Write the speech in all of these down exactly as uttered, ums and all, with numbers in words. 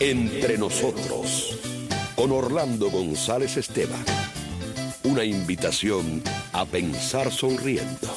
Entre nosotros, con Orlando González Esteban. Una invitación a pensar sonriendo.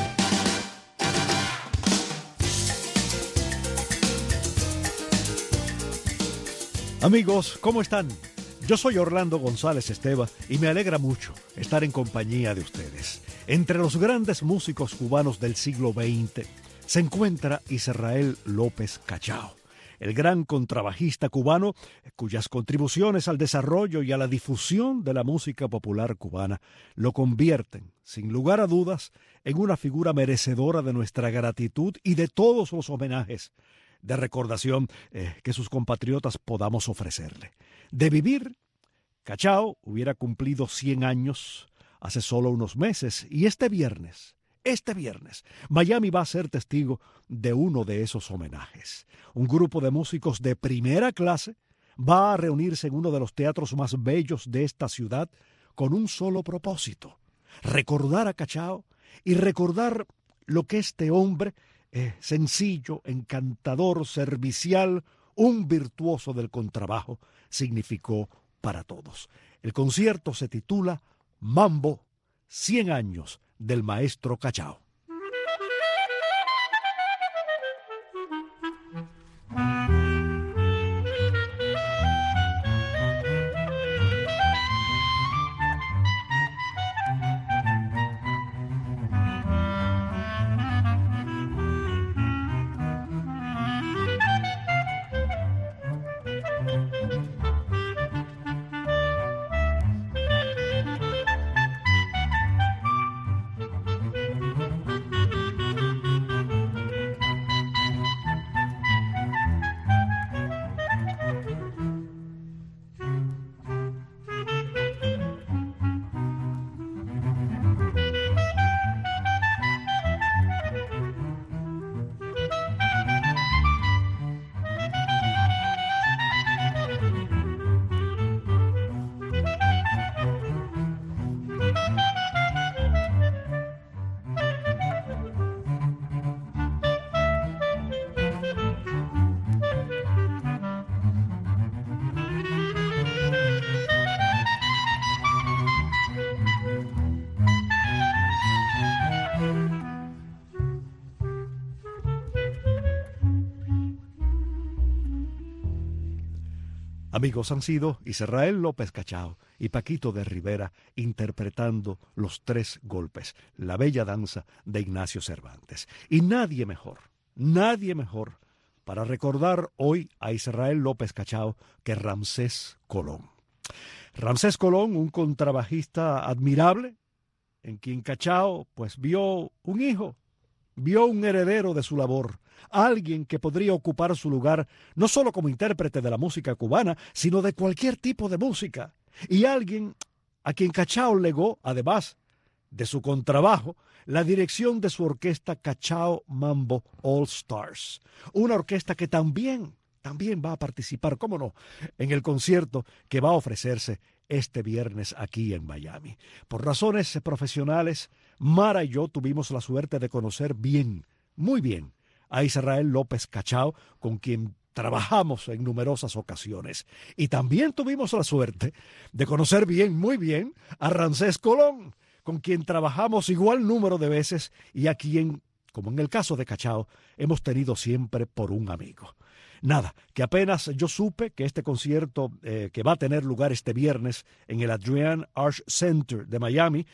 Amigos, ¿cómo están? Yo soy Orlando González Esteban y me alegra mucho estar en compañía de ustedes. Entre los grandes músicos cubanos del siglo veinte se encuentra Israel López Cachao, el gran contrabajista cubano cuyas contribuciones al desarrollo y a la difusión de la música popular cubana lo convierten, sin lugar a dudas, en una figura merecedora de nuestra gratitud y de todos los homenajes de recordación eh, que sus compatriotas podamos ofrecerle. De vivir, Cachao hubiera cumplido cien años hace solo unos meses y este viernes, este viernes, Miami va a ser testigo de uno de esos homenajes. Un grupo de músicos de primera clase va a reunirse en uno de los teatros más bellos de esta ciudad con un solo propósito: recordar a Cachao y recordar lo que este hombre Eh, sencillo, encantador, servicial, un virtuoso del contrabajo, significó para todos. El concierto se titula Mambo, cien años del maestro Cachao. Amigos, han sido Israel López Cachao y Paquito de Rivera interpretando Los Tres Golpes, la bella danza de Ignacio Cervantes. Y nadie mejor, nadie mejor para recordar hoy a Israel López Cachao que Ramsés Colón. Ramsés Colón, un contrabajista admirable, en quien Cachao pues vio un hijo, vio un heredero de su labor, alguien que podría ocupar su lugar no solo como intérprete de la música cubana, sino de cualquier tipo de música, y alguien a quien Cachao legó, además de su contrabajo, la dirección de su orquesta Cachao Mambo All Stars, una orquesta que también, también va a participar, cómo no, en el concierto que va a ofrecerse este viernes aquí en Miami. Por razones profesionales, Mara y yo tuvimos la suerte de conocer bien, muy bien, a Israel López Cachao, con quien trabajamos en numerosas ocasiones. Y también tuvimos la suerte de conocer bien, muy bien, a Ramsés Colón, con quien trabajamos igual número de veces y a quien, como en el caso de Cachao, hemos tenido siempre por un amigo. Nada, que apenas yo supe que este concierto eh, que va a tener lugar este viernes en el Adrienne Arch Center de Miami,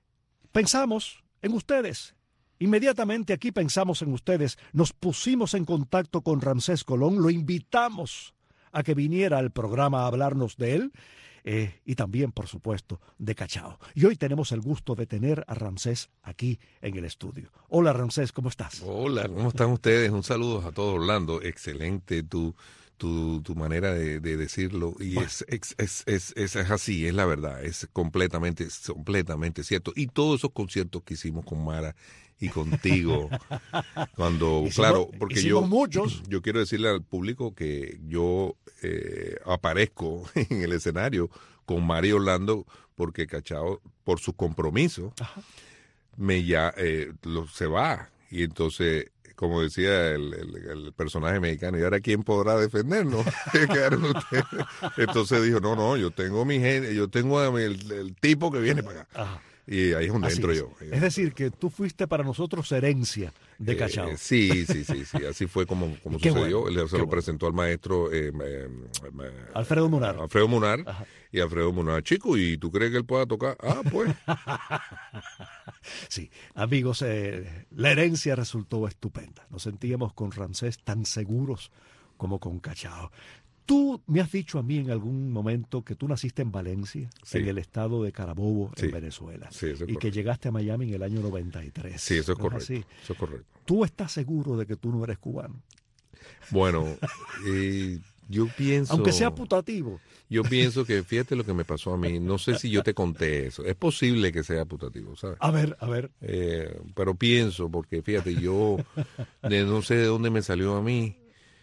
pensamos en ustedes. Inmediatamente aquí pensamos en ustedes, nos pusimos en contacto con Ramsés Colón, lo invitamos a que viniera al programa a hablarnos de él eh, y también, por supuesto, de Cachao. Y hoy tenemos el gusto de tener a Ramsés aquí en el estudio. Hola Ramsés, ¿cómo estás? Hola, ¿cómo están ustedes? Un saludo a todos, Orlando. Excelente tu, tu, tu manera de, de decirlo. Y bueno. es, es, es, es, es así, es la verdad, es completamente, completamente cierto. Y todos esos conciertos que hicimos con Mara y contigo, cuando, hicimos, claro, porque yo, muchos. yo quiero decirle al público que yo eh, aparezco en el escenario con Mario Orlando porque Cachao, por su compromiso, Ajá. me ya eh, lo, se va y entonces como decía el, el, el personaje mexicano, ¿y ahora quién podrá defendernos? Quedaron ustedes. Entonces dijo, no, no, yo tengo mi gente, yo tengo a mi- el, el tipo que viene para acá. Ajá. Y ahí es donde Así entro es. yo. Es decir, que tú fuiste para nosotros herencia de Eh, Cachao. sí, sí, sí, sí, así fue como, como Qué sucedió. bueno, Él se qué lo bueno. presentó al maestro eh, eh, eh, Alfredo Munar. Alfredo Munar. Ajá. Y Alfredo Munar, chico, ¿y tú crees que él pueda tocar? Ah, pues. Sí, amigos, eh, la herencia resultó estupenda. Nos sentíamos con Ramsés tan seguros como con Cachao. Tú me has dicho a mí en algún momento que tú naciste en Valencia, Sí. en el estado de Carabobo, Sí. en Venezuela, Sí, eso es y que correcto. llegaste a Miami en el año noventa y tres. Sí, eso es ¿No correcto. así? Eso es correcto. ¿Tú estás seguro de que tú no eres cubano? Bueno, eh, yo pienso... Aunque sea putativo. Yo pienso que, fíjate lo que me pasó a mí, no sé si yo te conté eso, es posible que sea putativo, ¿sabes? A ver, a ver. Eh, pero pienso, porque fíjate, yo de no sé de dónde me salió a mí,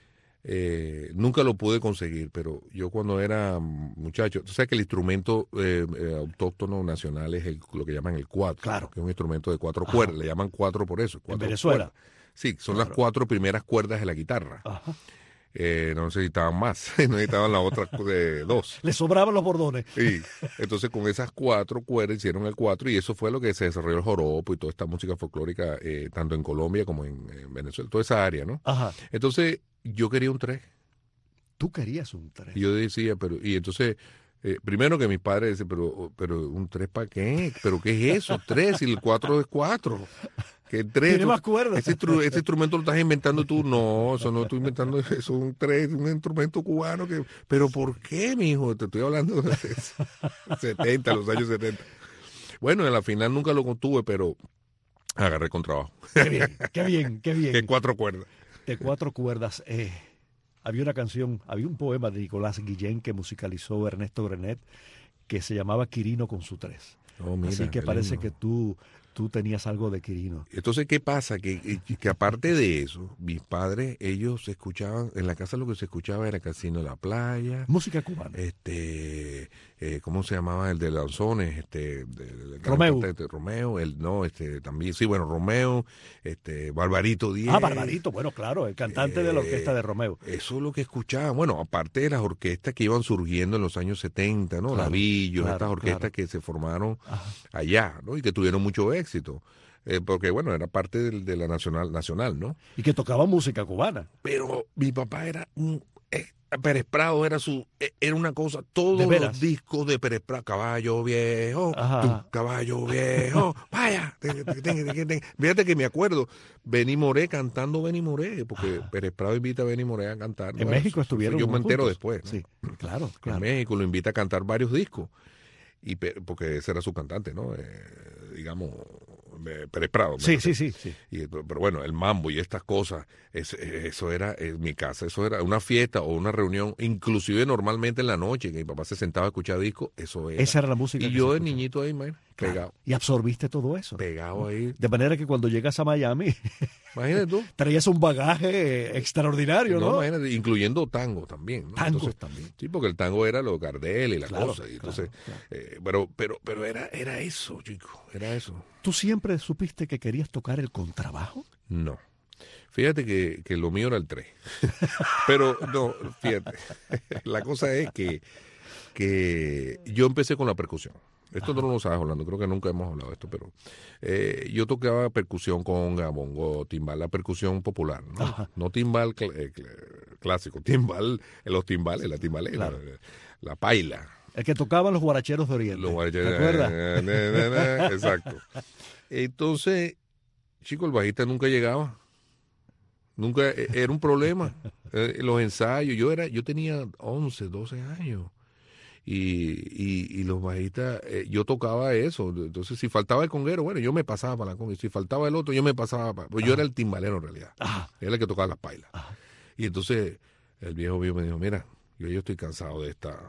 eh, nunca lo pude conseguir, pero yo cuando era muchacho, tú sabes que el instrumento eh, eh, autóctono nacional es el, lo que llaman el cuatro, Claro. que es un instrumento de cuatro Ajá. cuerdas, le llaman cuatro por eso. En Cuatro Venezuela. cuerdas. Sí, son Claro. las cuatro primeras cuerdas de la guitarra. Ajá. Eh, no necesitaban más, no necesitaban las otras de dos. Le sobraban los bordones. Sí, entonces con esas cuatro cuerdas hicieron el cuatro y eso fue lo que se desarrolló el joropo y toda esta música folclórica, eh, tanto en Colombia como en, en Venezuela, toda esa área, ¿no? Ajá. Entonces yo quería un tres. Tú querías un tres. Y yo decía, pero, y entonces, eh, primero que mis padres decían, pero, pero un tres para qué, pero qué es eso, tres y el cuatro es cuatro. Que el tres, Tiene tú- más cuerdas. Ese, instru- ese instrumento lo estás inventando tú. No, eso no estoy inventando, eso es un tres, un instrumento cubano. Que, pero ¿por qué, mijo? Te estoy hablando de setenta, los años setenta. Bueno, en la final nunca lo contuve, pero agarré con trabajo. Qué bien, qué bien, qué bien. En cuatro cuerdas. De cuatro cuerdas. Eh, había una canción, había un poema de Nicolás Guillén que musicalizó Ernesto Grenet que se llamaba Quirino con su tres. Oh, mira, Así que qué parece lindo. que tú, tú tenías algo de Quirino. Entonces, ¿qué pasa? Que, que aparte de eso, mis padres, ellos escuchaban, en la casa lo que se escuchaba era Casino de la Playa, Música cubana. este, eh, ¿cómo se llamaba? El de Lanzones, este, de, de- de- Romeo. cantante, Romeo, el, no, este, también, sí, bueno, Romeo, este, Barbarito Díaz. Ah, Barbarito, bueno, claro, el cantante de la orquesta de Romeo. Eso es lo que escuchaban. Bueno, aparte de las orquestas que iban surgiendo en los años setenta, ¿no? Claro, Lavillos, claro, estas orquestas claro. que se formaron Ajá. allá, ¿no? Y que tuvieron mucho éxito. Eh, porque, bueno, era parte del- de, la nacional, nacional, ¿no? Y que tocaba música cubana. Pero mi papá era un... eh, Pérez Prado era su... eh, era una cosa... Todos ¿De veras? los discos de Pérez Prado. Caballo viejo, Ajá. tum, caballo viejo, vaya. te- te- te- te- te- Fíjate que me acuerdo, Benny Moré cantando Benny Moré, porque Pérez Prado invita a Benny Moré a cantar. En ¿no? México Eso- eso estuvieron Yo me entero juntos. después, ¿no? Sí, claro, claro. En México lo invita a cantar varios discos. Y pe- porque ese era su cantante, ¿no? Eh, digamos, eh, Pérez Prado. Sí, ¿no? sí, sí, sí. Y, pero bueno, el mambo y estas cosas, es- eso era en mi casa, eso era una fiesta o una reunión, inclusive normalmente en la noche, que mi papá se sentaba a escuchar discos, eso era. Esa era la música. Y que yo se de escuchaba. niñito ahí, man, Claro. pegado, Y absorbiste todo eso. pegado ahí. De manera que cuando llegas a Miami, Imagínate tú. traías un bagaje extraordinario, ¿no? No, imagínate, incluyendo tango también. ¿no? Tango Entonces, también. sí, porque el tango era lo Gardel y la Claro, cosa. Y entonces, claro, claro. eh, pero, pero, pero era, era eso, chico, era eso. ¿Tú siempre supiste que querías tocar el contrabajo? No. Fíjate que, que lo mío era el tres. Pero no, fíjate. La cosa es que, que yo empecé con la percusión. Esto tú no lo sabes, Orlando, creo que nunca hemos hablado de esto, pero eh, yo tocaba percusión conga, bongo, timbal, la percusión popular, ¿no? Ajá. No timbal cl- eh, cl- clásico, timbal, eh, los timbales, la timbalera, Claro. la, la paila. El que tocaban los guaracheros de Oriente. Los guaracheros, ¿Te acuerdas? eh, na, na, na, exacto. Entonces, chico, el bajista nunca llegaba. Nunca, eh, era un problema. Eh, los ensayos, yo era, yo tenía once, doce años. Y, y, y los bajistas, eh, yo tocaba eso. Entonces, si faltaba el conguero, bueno, yo me pasaba para la conga. Y si faltaba el otro, yo me pasaba para... Pues yo era el timbalero en realidad. Ajá. Era el que tocaba las pailas. Ajá. Y entonces, el viejo mío me dijo, mira, yo, yo estoy cansado de esta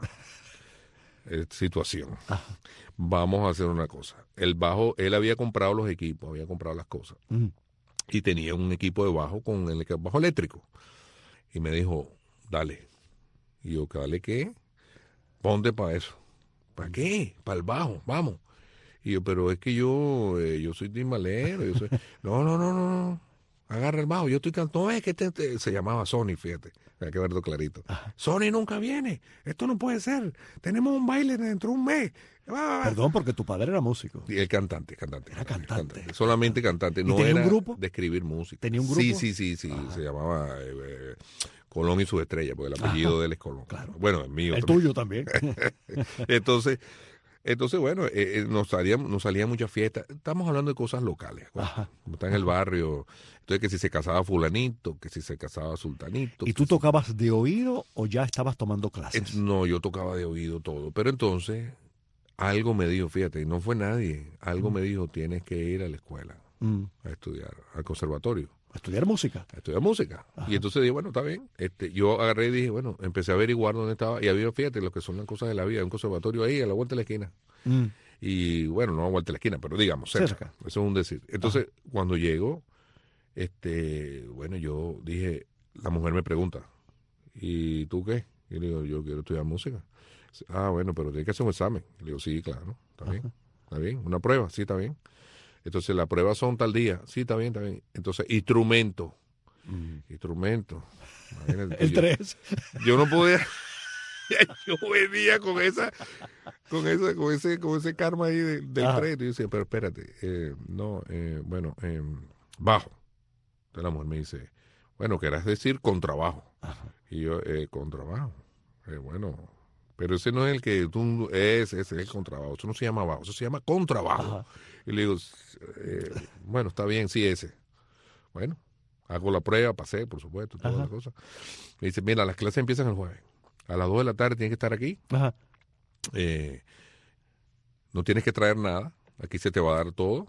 eh, situación. Ajá. Vamos a hacer una cosa. El bajo, él había comprado los equipos, había comprado las cosas. Mm. Y tenía un equipo de bajo con el bajo eléctrico. Y me dijo, dale. Y yo, ¿dale qué? Ponte para eso. ¿Para qué? Para el bajo, vamos. Y yo, pero es que yo, eh, yo soy timbalero. Yo soy... No, no, no, no, no. agarra el bajo, yo estoy cantando, no es que este, este, se llamaba Sony, fíjate, hay que verlo clarito. Ajá. Sony nunca viene, esto no puede ser, tenemos un baile dentro de un mes. Ah. Perdón, porque tu padre era músico. Y el cantante, cantante. Era cantante. cantante solamente cantante, no tenía era un grupo? de escribir música. ¿Tenía un grupo? Sí, sí, sí, sí, Ajá. se llamaba eh, eh, Colón y sus estrellas, porque el apellido Ajá. de él es Colón. Claro. Bueno, el mío. El también. tuyo también. Entonces... Entonces, bueno, eh, eh, nos salían nos salía muchas fiestas. Estamos hablando de cosas locales. Bueno, como está en el barrio. Entonces, que si se casaba fulanito, que si se casaba sultanito. ¿Y tú tocabas si... de oído o ya estabas tomando clases? Eh, no, yo tocaba de oído todo. Pero entonces, algo me dijo, fíjate, no fue nadie. Algo mm. me dijo, tienes que ir a la escuela mm. a estudiar, al conservatorio. ¿A estudiar música? A estudiar música. Ajá. Y entonces dije, bueno, está bien. Este, yo agarré y dije, bueno, empecé a averiguar dónde estaba. Y había, fíjate, lo que son las cosas de la vida. Un conservatorio ahí, a la vuelta de la esquina. Mm. Y bueno, no a la vuelta de la esquina, pero digamos, cerca. cerca. Eso es un decir. Entonces, Ajá. cuando llego, este, bueno, yo dije, la mujer me pregunta, ¿y tú qué? Y le digo, yo quiero estudiar música. Ah, bueno, pero tienes que hacer un examen. Y le digo, sí, claro, está bien. Ajá. Está bien. Una prueba, sí, está bien. Entonces, las pruebas son tal día. Sí, está bien, está bien. Entonces, instrumento. Mm. Instrumento. El tres. Yo, yo no podía... yo venía con esa... Con esa, con ese, con ese karma ahí de, del tres. Y yo decía, pero espérate. Eh, no, eh, bueno, eh, bajo. Entonces, la mujer me dice, bueno, querás decir contrabajo. Ajá. Y yo, eh, contrabajo. Eh, bueno... Pero ese no es el que tú, ese, ese es el contrabajo. Eso no se llama bajo, eso se llama contrabajo. Ajá. Y le digo, eh, bueno, está bien, sí, ese. Bueno, hago la prueba, pasé, por supuesto, todas las cosas. Me dice, mira, las clases empiezan el jueves. A las dos de la tarde tienes que estar aquí. Ajá. Eh, no tienes que traer nada. Aquí se te va a dar todo.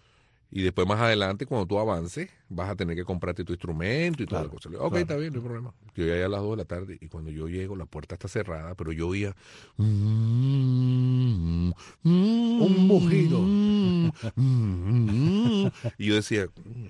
Y después, más adelante, cuando tú avances, vas a tener que comprarte tu instrumento y claro, toda la cosa. Ok, claro. Está bien, no hay problema. Yo llegué a las dos de la tarde y cuando yo llego, la puerta está cerrada, pero yo oía... Un mugido. Y yo decía...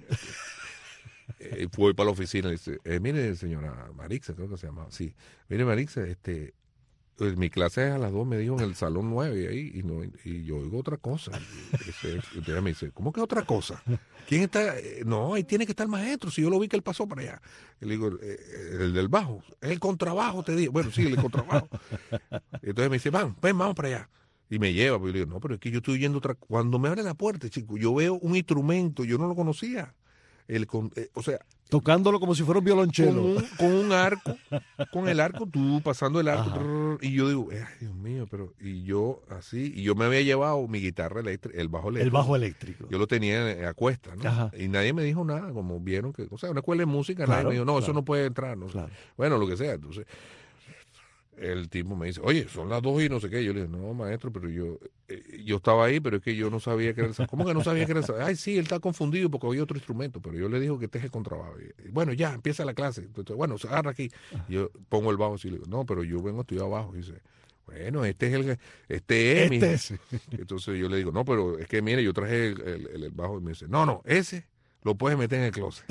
eh, voy para la oficina y dice, eh, mire, señora Marixa, creo que se llama. Sí, mire, Marixa, este... Pues mi clase es a las dos, me dijo, en el salón nueve ahí, y no y yo oigo otra cosa. Y ella me dice, ¿cómo que otra cosa? ¿Quién está? No, ahí tiene que estar el maestro, si yo lo vi que él pasó para allá. Y le digo, eh, el del bajo, el contrabajo, te digo. Bueno, sí, el contrabajo. Entonces me dice, van, ven, vamos para allá. Y me lleva, pues, y le digo, no, pero es que yo estoy oyendo otra... Cuando me abre la puerta, chico, yo veo un instrumento, yo no lo conocía. El, eh, o sea... Tocándolo como si fuera un violonchelo. Con un, con un arco, con el arco, tú pasando el arco. Trrr, y yo digo, ay, Dios mío, pero... Y yo así, y yo me había llevado mi guitarra eléctrica, el bajo eléctrico. El bajo eléctrico. Yo lo tenía a cuesta, ¿no? Ajá. Y nadie me dijo nada, como vieron que... O sea, una escuela de música, claro, nadie me dijo, no, claro, eso no puede entrar. No, claro. Bueno, lo que sea, entonces... El tipo me dice, oye, son las dos y no sé qué. Yo le digo, no, maestro, pero yo eh, yo estaba ahí, pero es que yo no sabía que era el saxo. ¿Cómo que no sabía que era el saxo? Ay, sí, él está confundido porque había otro instrumento, pero yo le digo que este es el contrabajo. Y, bueno, ya, empieza la clase. Entonces, bueno, se agarra aquí. Y yo pongo el bajo y le digo, no, pero yo vengo a estudiar abajo. Y dice, bueno, este es el... Este es, este es. Entonces yo le digo, no, pero es que, mire, yo traje el, el, el, el bajo. Y me dice, no, no, ese lo puedes meter en el closet.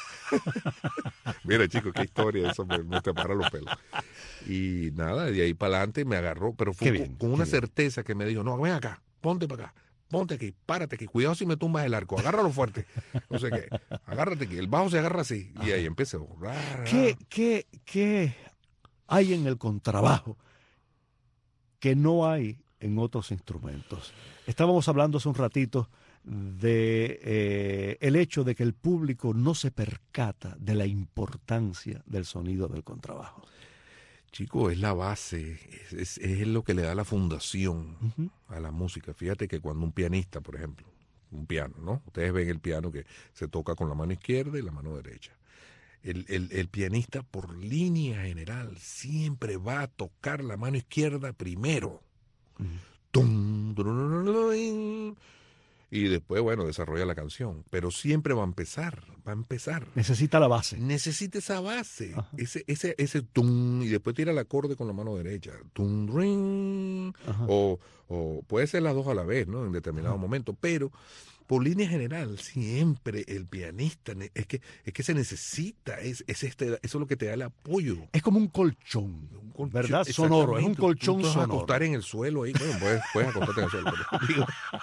Mira, chicos, qué historia, eso me, me te para los pelos. Y nada, de ahí para adelante me agarró, pero fue bien, con, con una bien. certeza que me dijo, no, ven acá, ponte para acá, ponte aquí, párate aquí, cuidado si me tumbas el arco, agárralo fuerte. No sé qué, agárrate aquí, el bajo se agarra así. Y ahí empecé. ¿Qué, qué, qué hay en el contrabajo que no hay en otros instrumentos? Estábamos hablando hace un ratito de eh, el hecho de que el público no se percata de la importancia del sonido del contrabajo. Chico, es la base, es, es, es lo que le da la fundación uh-huh. a la música. Fíjate que cuando un pianista, por ejemplo, un piano, ¿no? Ustedes ven el piano que se toca con la mano izquierda y la mano derecha. El, el, el pianista, por línea general, siempre va a tocar la mano izquierda primero. Uh-huh. Tum, tum, y después, bueno, desarrolla la canción. Pero siempre va a empezar, va a empezar. Necesita la base. Necesita esa base. Ajá. Ese, ese, ese tum, y después tira el acorde con la mano derecha. Tum, ring. O, o puede ser las dos a la vez, ¿no? En determinado Ajá. momento. Pero, por línea general, siempre el pianista, es que, es que se necesita, es, es este, eso es lo que te da el apoyo. Es como un colchón, un colchón ¿verdad? Sonoro, es un colchón tú, tú sonoro. Acostar en el suelo ahí, bueno, puedes, puedes acostarte en el suelo. Pero, digo,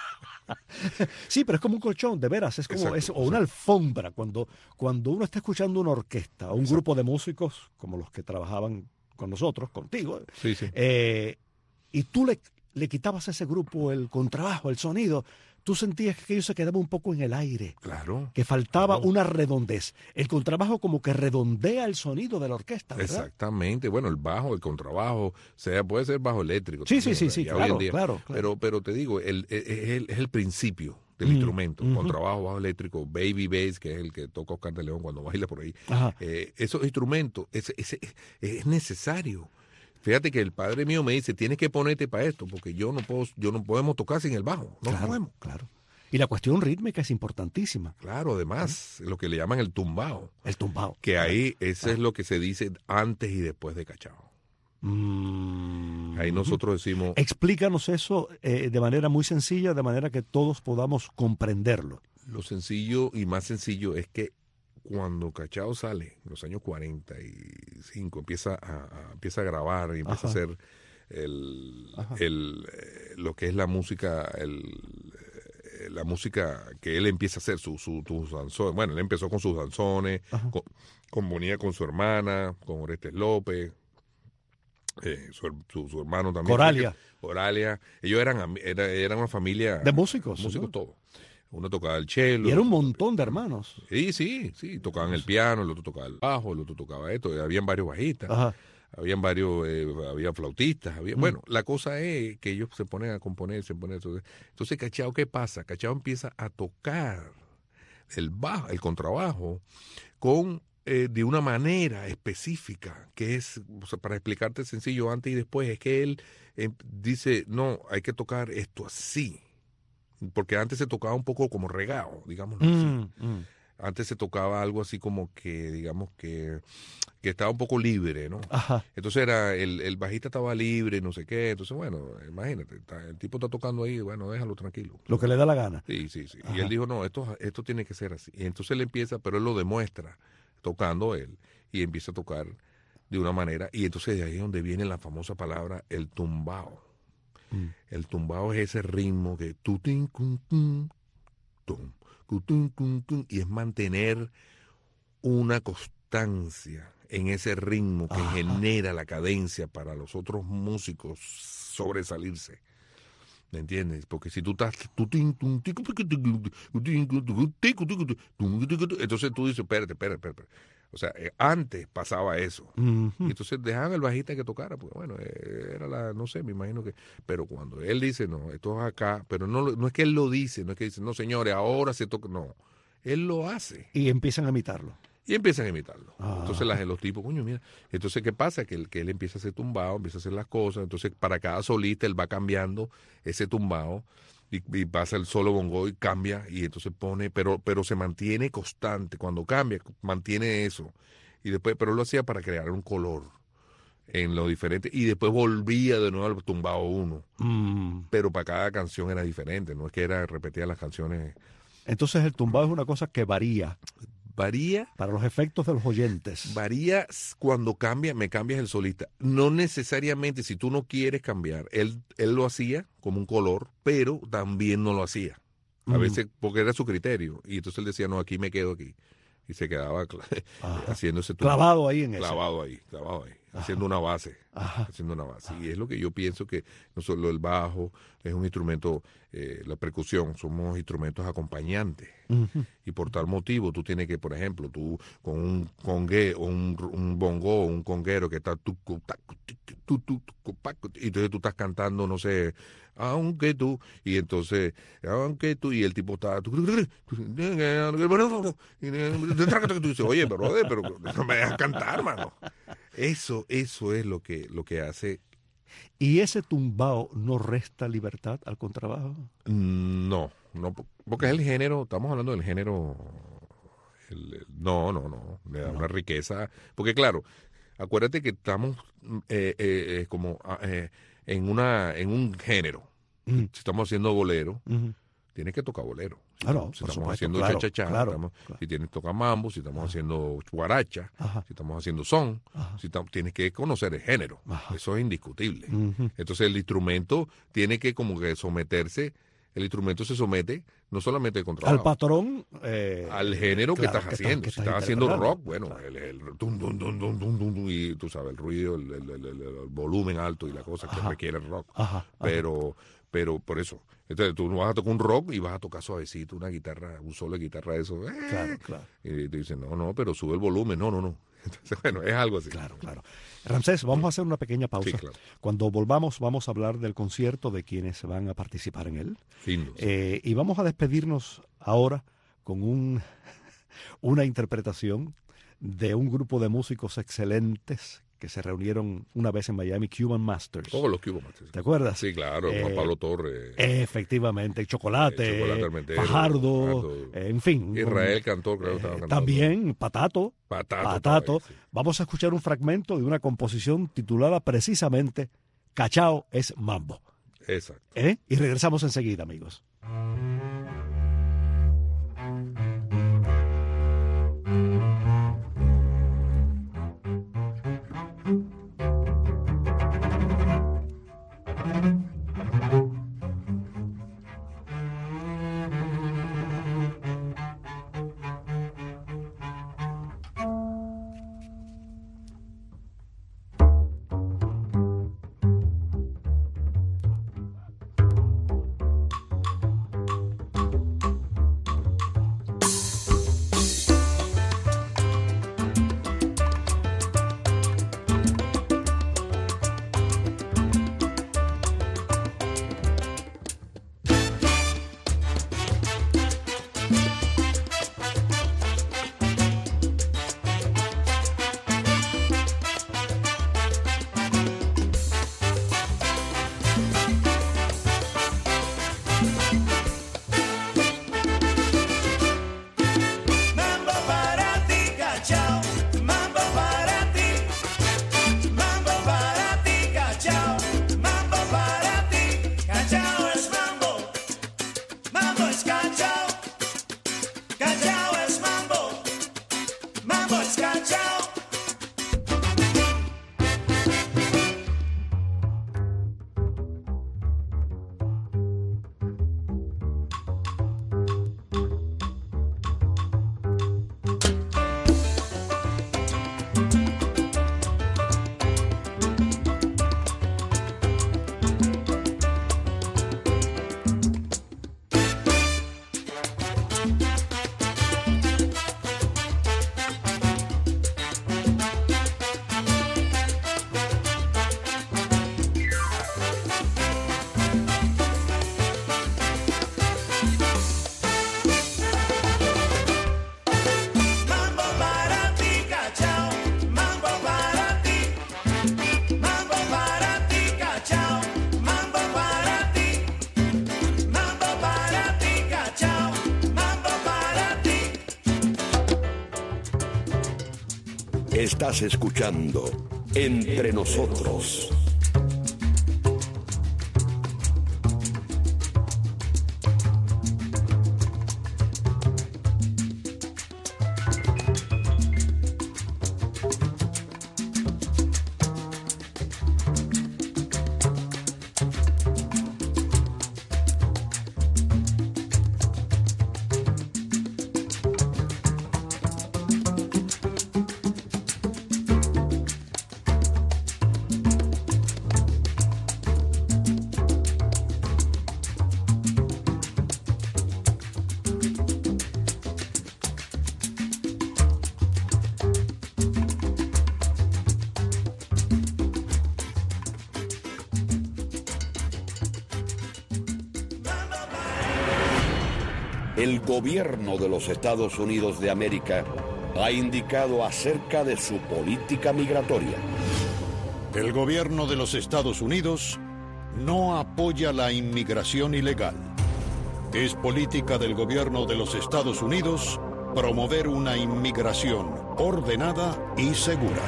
Sí, pero es como un colchón, de veras, es como Exacto, es, o una alfombra. Cuando, cuando uno está escuchando una orquesta o un Exacto. grupo de músicos, como los que trabajaban con nosotros, contigo, Sí, sí. eh, y tú le, le quitabas a ese grupo el contrabajo, el sonido, tú sentías que ellos se quedaban un poco en el aire, Claro. que faltaba claro. una redondez. El contrabajo como que redondea el sonido de la orquesta, ¿verdad? Exactamente. Bueno, el bajo, el contrabajo, sea, puede ser bajo eléctrico. Sí, también, sí, sí, o sea, sí, ya claro, hoy en día. claro, claro. Pero, pero te digo, el, es, el, es el principio del Mm, instrumento. ujú. Contrabajo, bajo eléctrico, baby bass, que es el que toca Oscar de León cuando baila por ahí. Ajá. Eh, esos instrumentos, es, es, es necesario. Fíjate que el padre mío me dice, tienes que ponerte para esto, porque yo no puedo, yo no podemos tocar sin el bajo. No Claro, podemos. claro. Y la cuestión rítmica es importantísima. Claro, además, lo que le llaman el tumbao, El tumbao. que ahí eso Ah. es lo que se dice antes y después de cachao. Mm. Ahí nosotros decimos, Explícanos eso eh, de manera muy sencilla, de manera que todos podamos comprenderlo. lo sencillo y más sencillo es que cuando Cachao sale, en los años cuarenta y cinco, empieza a, a- empieza a grabar y empieza Ajá. a hacer el, Ajá. el, eh, lo que es la música, el, eh, la música que él empieza a hacer, su, su, sus danzones. Bueno, él empezó con sus danzones, Ajá. con, componía con su hermana, con Orestes López, eh, su, her- su, su hermano también. Coralia. Oralia. Ellos eran, ami- era, eran una familia De músicos, músicos ¿no? todos. Uno tocaba el cello. Y era un otro- montón de hermanos. Sí, sí, sí. Tocaban el piano, el otro tocaba el bajo, el otro tocaba esto. y habían varios bajistas, Ajá. habían varios, eh, había flautistas. Había, Mm. Bueno, la cosa es que ellos se ponen a componer, se ponen a... Entonces, Cachao, ¿qué pasa? Cachao empieza a tocar el bajo, el contrabajo, con eh, de una manera específica, que es, o sea, para explicarte sencillo antes y después, es que él eh, dice, no, hay que tocar esto así, porque antes se tocaba un poco como regado, digamos así. Mm, mm. Antes se tocaba algo así como que, digamos que, que estaba un poco libre, ¿no? Ajá. Entonces era, el, el bajista estaba libre, no sé qué, entonces bueno, imagínate, está- el tipo está tocando ahí, bueno, déjalo tranquilo. Lo que le da la gana. Sí, sí, sí. Ajá. Y él dijo, no, esto, esto tiene que ser así. Y entonces él empieza, pero él lo demuestra tocando él y empieza a tocar de una manera. Y entonces de ahí es donde viene la famosa palabra el tumbao. Mm. El tumbao es ese ritmo que tu tin, cun, cun, tum, cu, tun, cun, cun, y es mantener una constancia en ese ritmo que Ajá. genera la cadencia para los otros músicos sobresalirse. ¿Me entiendes? Porque si tú estás... Entonces tú dices, espérate, espérate, espérate. O sea, eh, antes pasaba eso. Mhm. Y entonces dejaban al bajista que tocara, porque bueno, eh, era la, no sé, me imagino que... Pero cuando él dice, no, esto es acá, pero no, lo- no es que él lo dice, no es que dice, no señores, ahora se toca, no. Él lo hace. Y empiezan a imitarlo. Y empiezan a imitarlo. Ah. Entonces las, los tipos, coño, mira. Entonces, ¿qué pasa? Que él, que él empieza a hacer tumbado, empieza a hacer las cosas. Entonces, para cada solista, él va cambiando ese tumbado y, y pasa el solo bongo y cambia y entonces pone, pero, pero se mantiene constante. Cuando cambia, mantiene eso. Y después, pero él lo hacía para crear un color en lo diferente. Y después volvía de nuevo al tumbado uno. Mm. Pero para cada canción era diferente. No es que era repetir las canciones. Entonces el tumbado es una cosa que varía Varía. para los efectos de los oyentes. Varía s- cuando cambia, me cambias el solista. No necesariamente, si tú no quieres cambiar, él, él lo hacía como un color, pero también no lo hacía. A Mm. veces, porque era su criterio. Y entonces él decía, no, aquí me quedo aquí. Y se quedaba cla- Ajá. haciendo ese tumbo. Clavado ahí en eso. Clavado ahí, clavado ahí. Ajá. Haciendo una base. Ajá. Haciendo una base. Y es lo que yo pienso que no solo el bajo es un instrumento, eh, la percusión, somos instrumentos acompañantes. Ujú. Y por tal motivo tú tienes que, por ejemplo, tú con un congue o un, un bongo o un conguero que está tu, tu, ta, tu, tu, tu, tu, pa, y entonces tú estás cantando, no sé, aunque tú, y entonces, aunque tú, y el tipo está, tú dices, oye, brother, pero no me dejas cantar, mano. Eso, eso es lo que, lo que hace. ¿Y ese tumbao no resta libertad al contrabajo? No, no, porque es el género, estamos hablando del género, el- el- no, no, no, le da No. una riqueza, porque claro, acuérdate que estamos eh, eh, eh, como ah, eh, en una en un género. Mm. Si estamos haciendo bolero, Ujú. tienes que tocar bolero. Si Ah, no, estamos, si por estamos supuesto, haciendo claro, cha-cha-cha, claro, estamos- claro. si tienes que tocar mambo, si estamos haciendo guaracha, Ajá. si estamos haciendo son, Ajá. si estamos, tienes que conocer el género. Ajá. Eso es indiscutible. Ujú. Entonces el instrumento tiene que como que someterse, el instrumento se somete no solamente al contrabajo. Al patrón. Eh, al género claro, que estás que haciendo. que si estás estás haciendo rock, bueno, claro. el, el tum, tum, tum, tum, tum, tum, tum, y tú sabes, el ruido, el, el, el, el, el volumen alto y la cosa que Ajá. requiere el rock. Ajá, ajá. Pero, pero por eso. Entonces tú no vas a tocar un rock y vas a tocar suavecito, una guitarra, un solo de guitarra de eso. Eh, Claro, claro. Y te dicen, no, no, pero sube el volumen. No, no, no. Entonces, bueno, es algo así. Claro, claro. Ramsés, vamos a hacer una pequeña pausa. Sí, claro. Cuando volvamos, vamos a hablar del concierto, de quienes van a participar en él. Lindo. Sí. Eh, y vamos a despedirnos ahora con un, una interpretación de un grupo de músicos excelentes que se reunieron una vez en Miami, Cuban Masters. Oh, los Cuban Masters. ¿Te acuerdas? Sí, claro, Eh, Juan Pablo Torres. Efectivamente, Chocolate, Eh, Chocolate Armentero, Fajardo, Fajardo, eh, en fin. Israel Cantor, creo que estaba Eh, cantando. también Patato. Patato. Patato. estaba ahí, sí. Vamos a escuchar un fragmento de una composición titulada precisamente Cachao es Mambo. Exacto. ¿Eh? Y regresamos enseguida, amigos. Mambo para ti, cachao. Mambo para ti. Mambo para ti, cachao. Mambo para ti. Cachao es mambo. Mambo es cachao. Cachao es mambo. Mambo es cachao. Mambo para ti, cachao. Mambo para ti. Mambo para ti, cachao. Mambo para ti. Mambo para ti, cachao. Mambo para ti. Estás escuchando Entre Nosotros. El gobierno de los Estados Unidos de América ha indicado acerca de su política migratoria. El gobierno de los Estados Unidos no apoya la inmigración ilegal. Es política del gobierno de los Estados Unidos promover una inmigración ordenada y segura.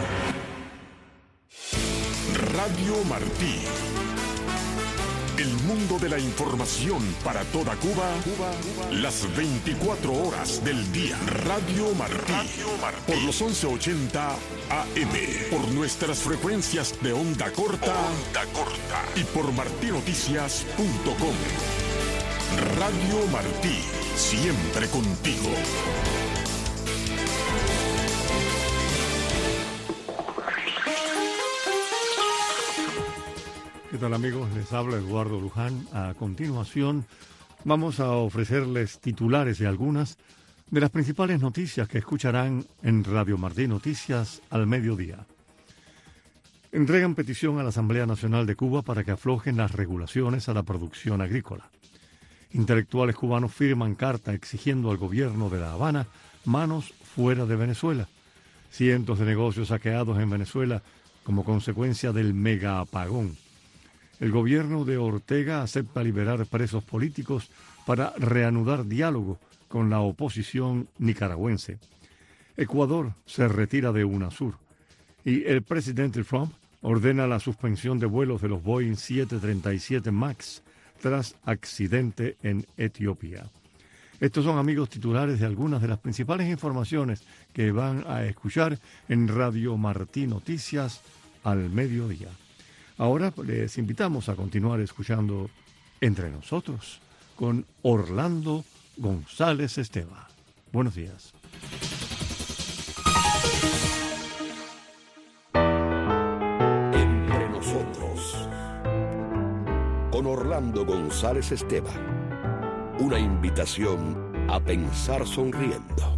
Radio Martí. El mundo de la información para toda Cuba, las veinticuatro horas del día. Radio Martí. Por los once ochenta A M. Por nuestras frecuencias de onda corta. Onda corta. Y por martinoticias punto com. Radio Martí, siempre contigo. ¿Qué tal, amigos? Les habla Eduardo Luján. A continuación vamos a ofrecerles titulares de algunas de las principales noticias que escucharán en Radio Martí Noticias al mediodía. Entregan petición a la Asamblea Nacional de Cuba para que aflojen las regulaciones a la producción agrícola. Intelectuales cubanos firman carta exigiendo al gobierno de La Habana manos fuera de Venezuela. Cientos de negocios saqueados en Venezuela como consecuencia del mega apagón. El gobierno de Ortega acepta liberar presos políticos para reanudar diálogo con la oposición nicaragüense. Ecuador se retira de UNASUR. Y el presidente Trump ordena la suspensión de vuelos de los Boeing siete treinta y siete MAX tras accidente en Etiopía. Estos son, amigos, titulares de algunas de las principales informaciones que van a escuchar en Radio Martí Noticias al mediodía. Ahora les invitamos a continuar escuchando Entre Nosotros con Orlando González Esteva. Buenos días. Entre Nosotros con Orlando González Esteva. Una invitación a pensar sonriendo.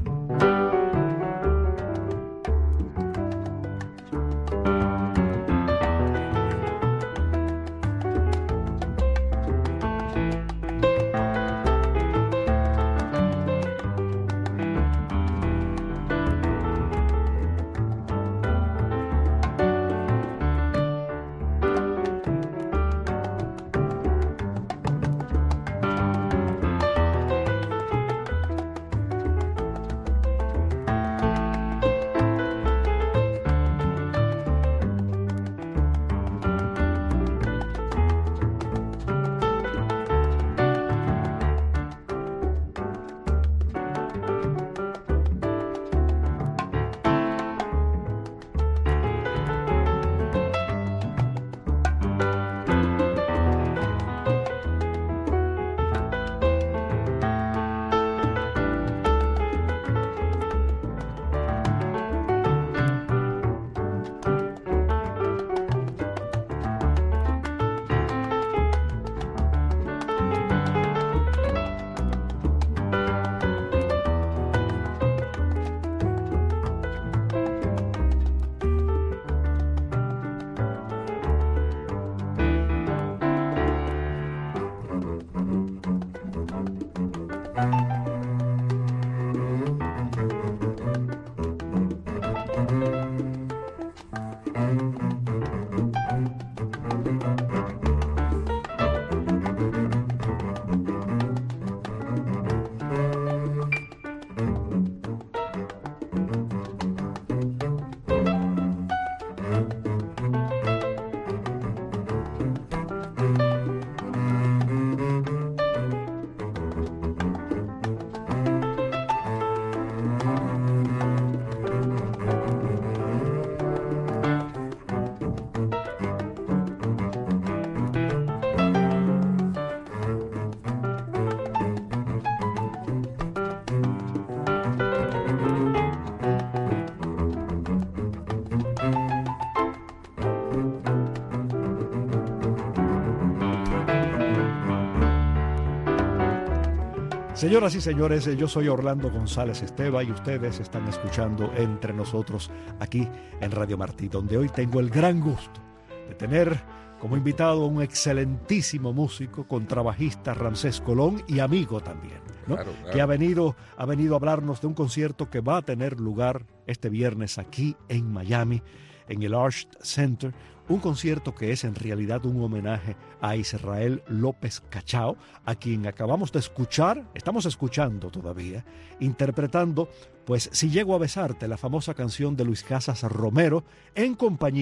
Señoras y señores, yo soy Orlando González Esteva y ustedes están escuchando Entre Nosotros aquí en Radio Martí, donde hoy tengo el gran gusto de tener como invitado a un excelentísimo músico, contrabajista, Ramsés Colón, y amigo también, ¿no? Claro, claro. Que ha venido, ha venido a hablarnos de un concierto que va a tener lugar este viernes aquí en Miami, en el Arch Center. Un concierto que es en realidad un homenaje a Israel López Cachao, a quien acabamos de escuchar, estamos escuchando todavía, interpretando, pues, Si llego a besarte, la famosa canción de Luis Casas Romero, en compañía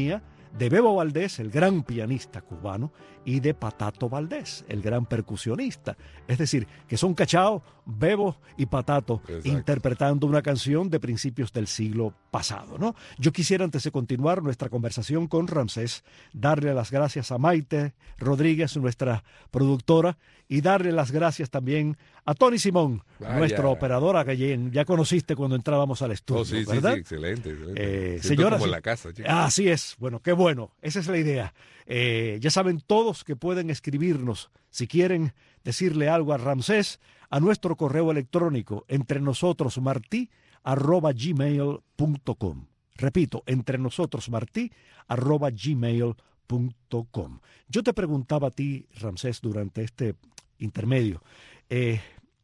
de Bebo Valdés, el gran pianista cubano, y de Patato Valdés, el gran percusionista. Es decir, que son Cachao, Bebo y Patato Exacto. interpretando una canción de principios del siglo pasado, ¿no? Yo quisiera, antes de continuar nuestra conversación con Ramsés, darle las gracias a Maite Rodríguez, nuestra productora, y darle las gracias también a Tony Simón, Vaya. nuestra operadora, que ya, ya conociste cuando entrábamos al estudio, Oh, sí, sí, ¿verdad? sí, excelente. excelente. Eh, Siento señoras como y- en la casa, chicos. Ah, así es. Bueno, qué bueno. Esa es la idea. Eh, ya saben todos que pueden escribirnos si quieren decirle algo a Ramsés a nuestro correo electrónico entre nosotros martí arroba gmail punto com. Repito, entre nosotros martí arroba gmail punto com. Yo te preguntaba a ti, Ramsés, durante este intermedio, eh,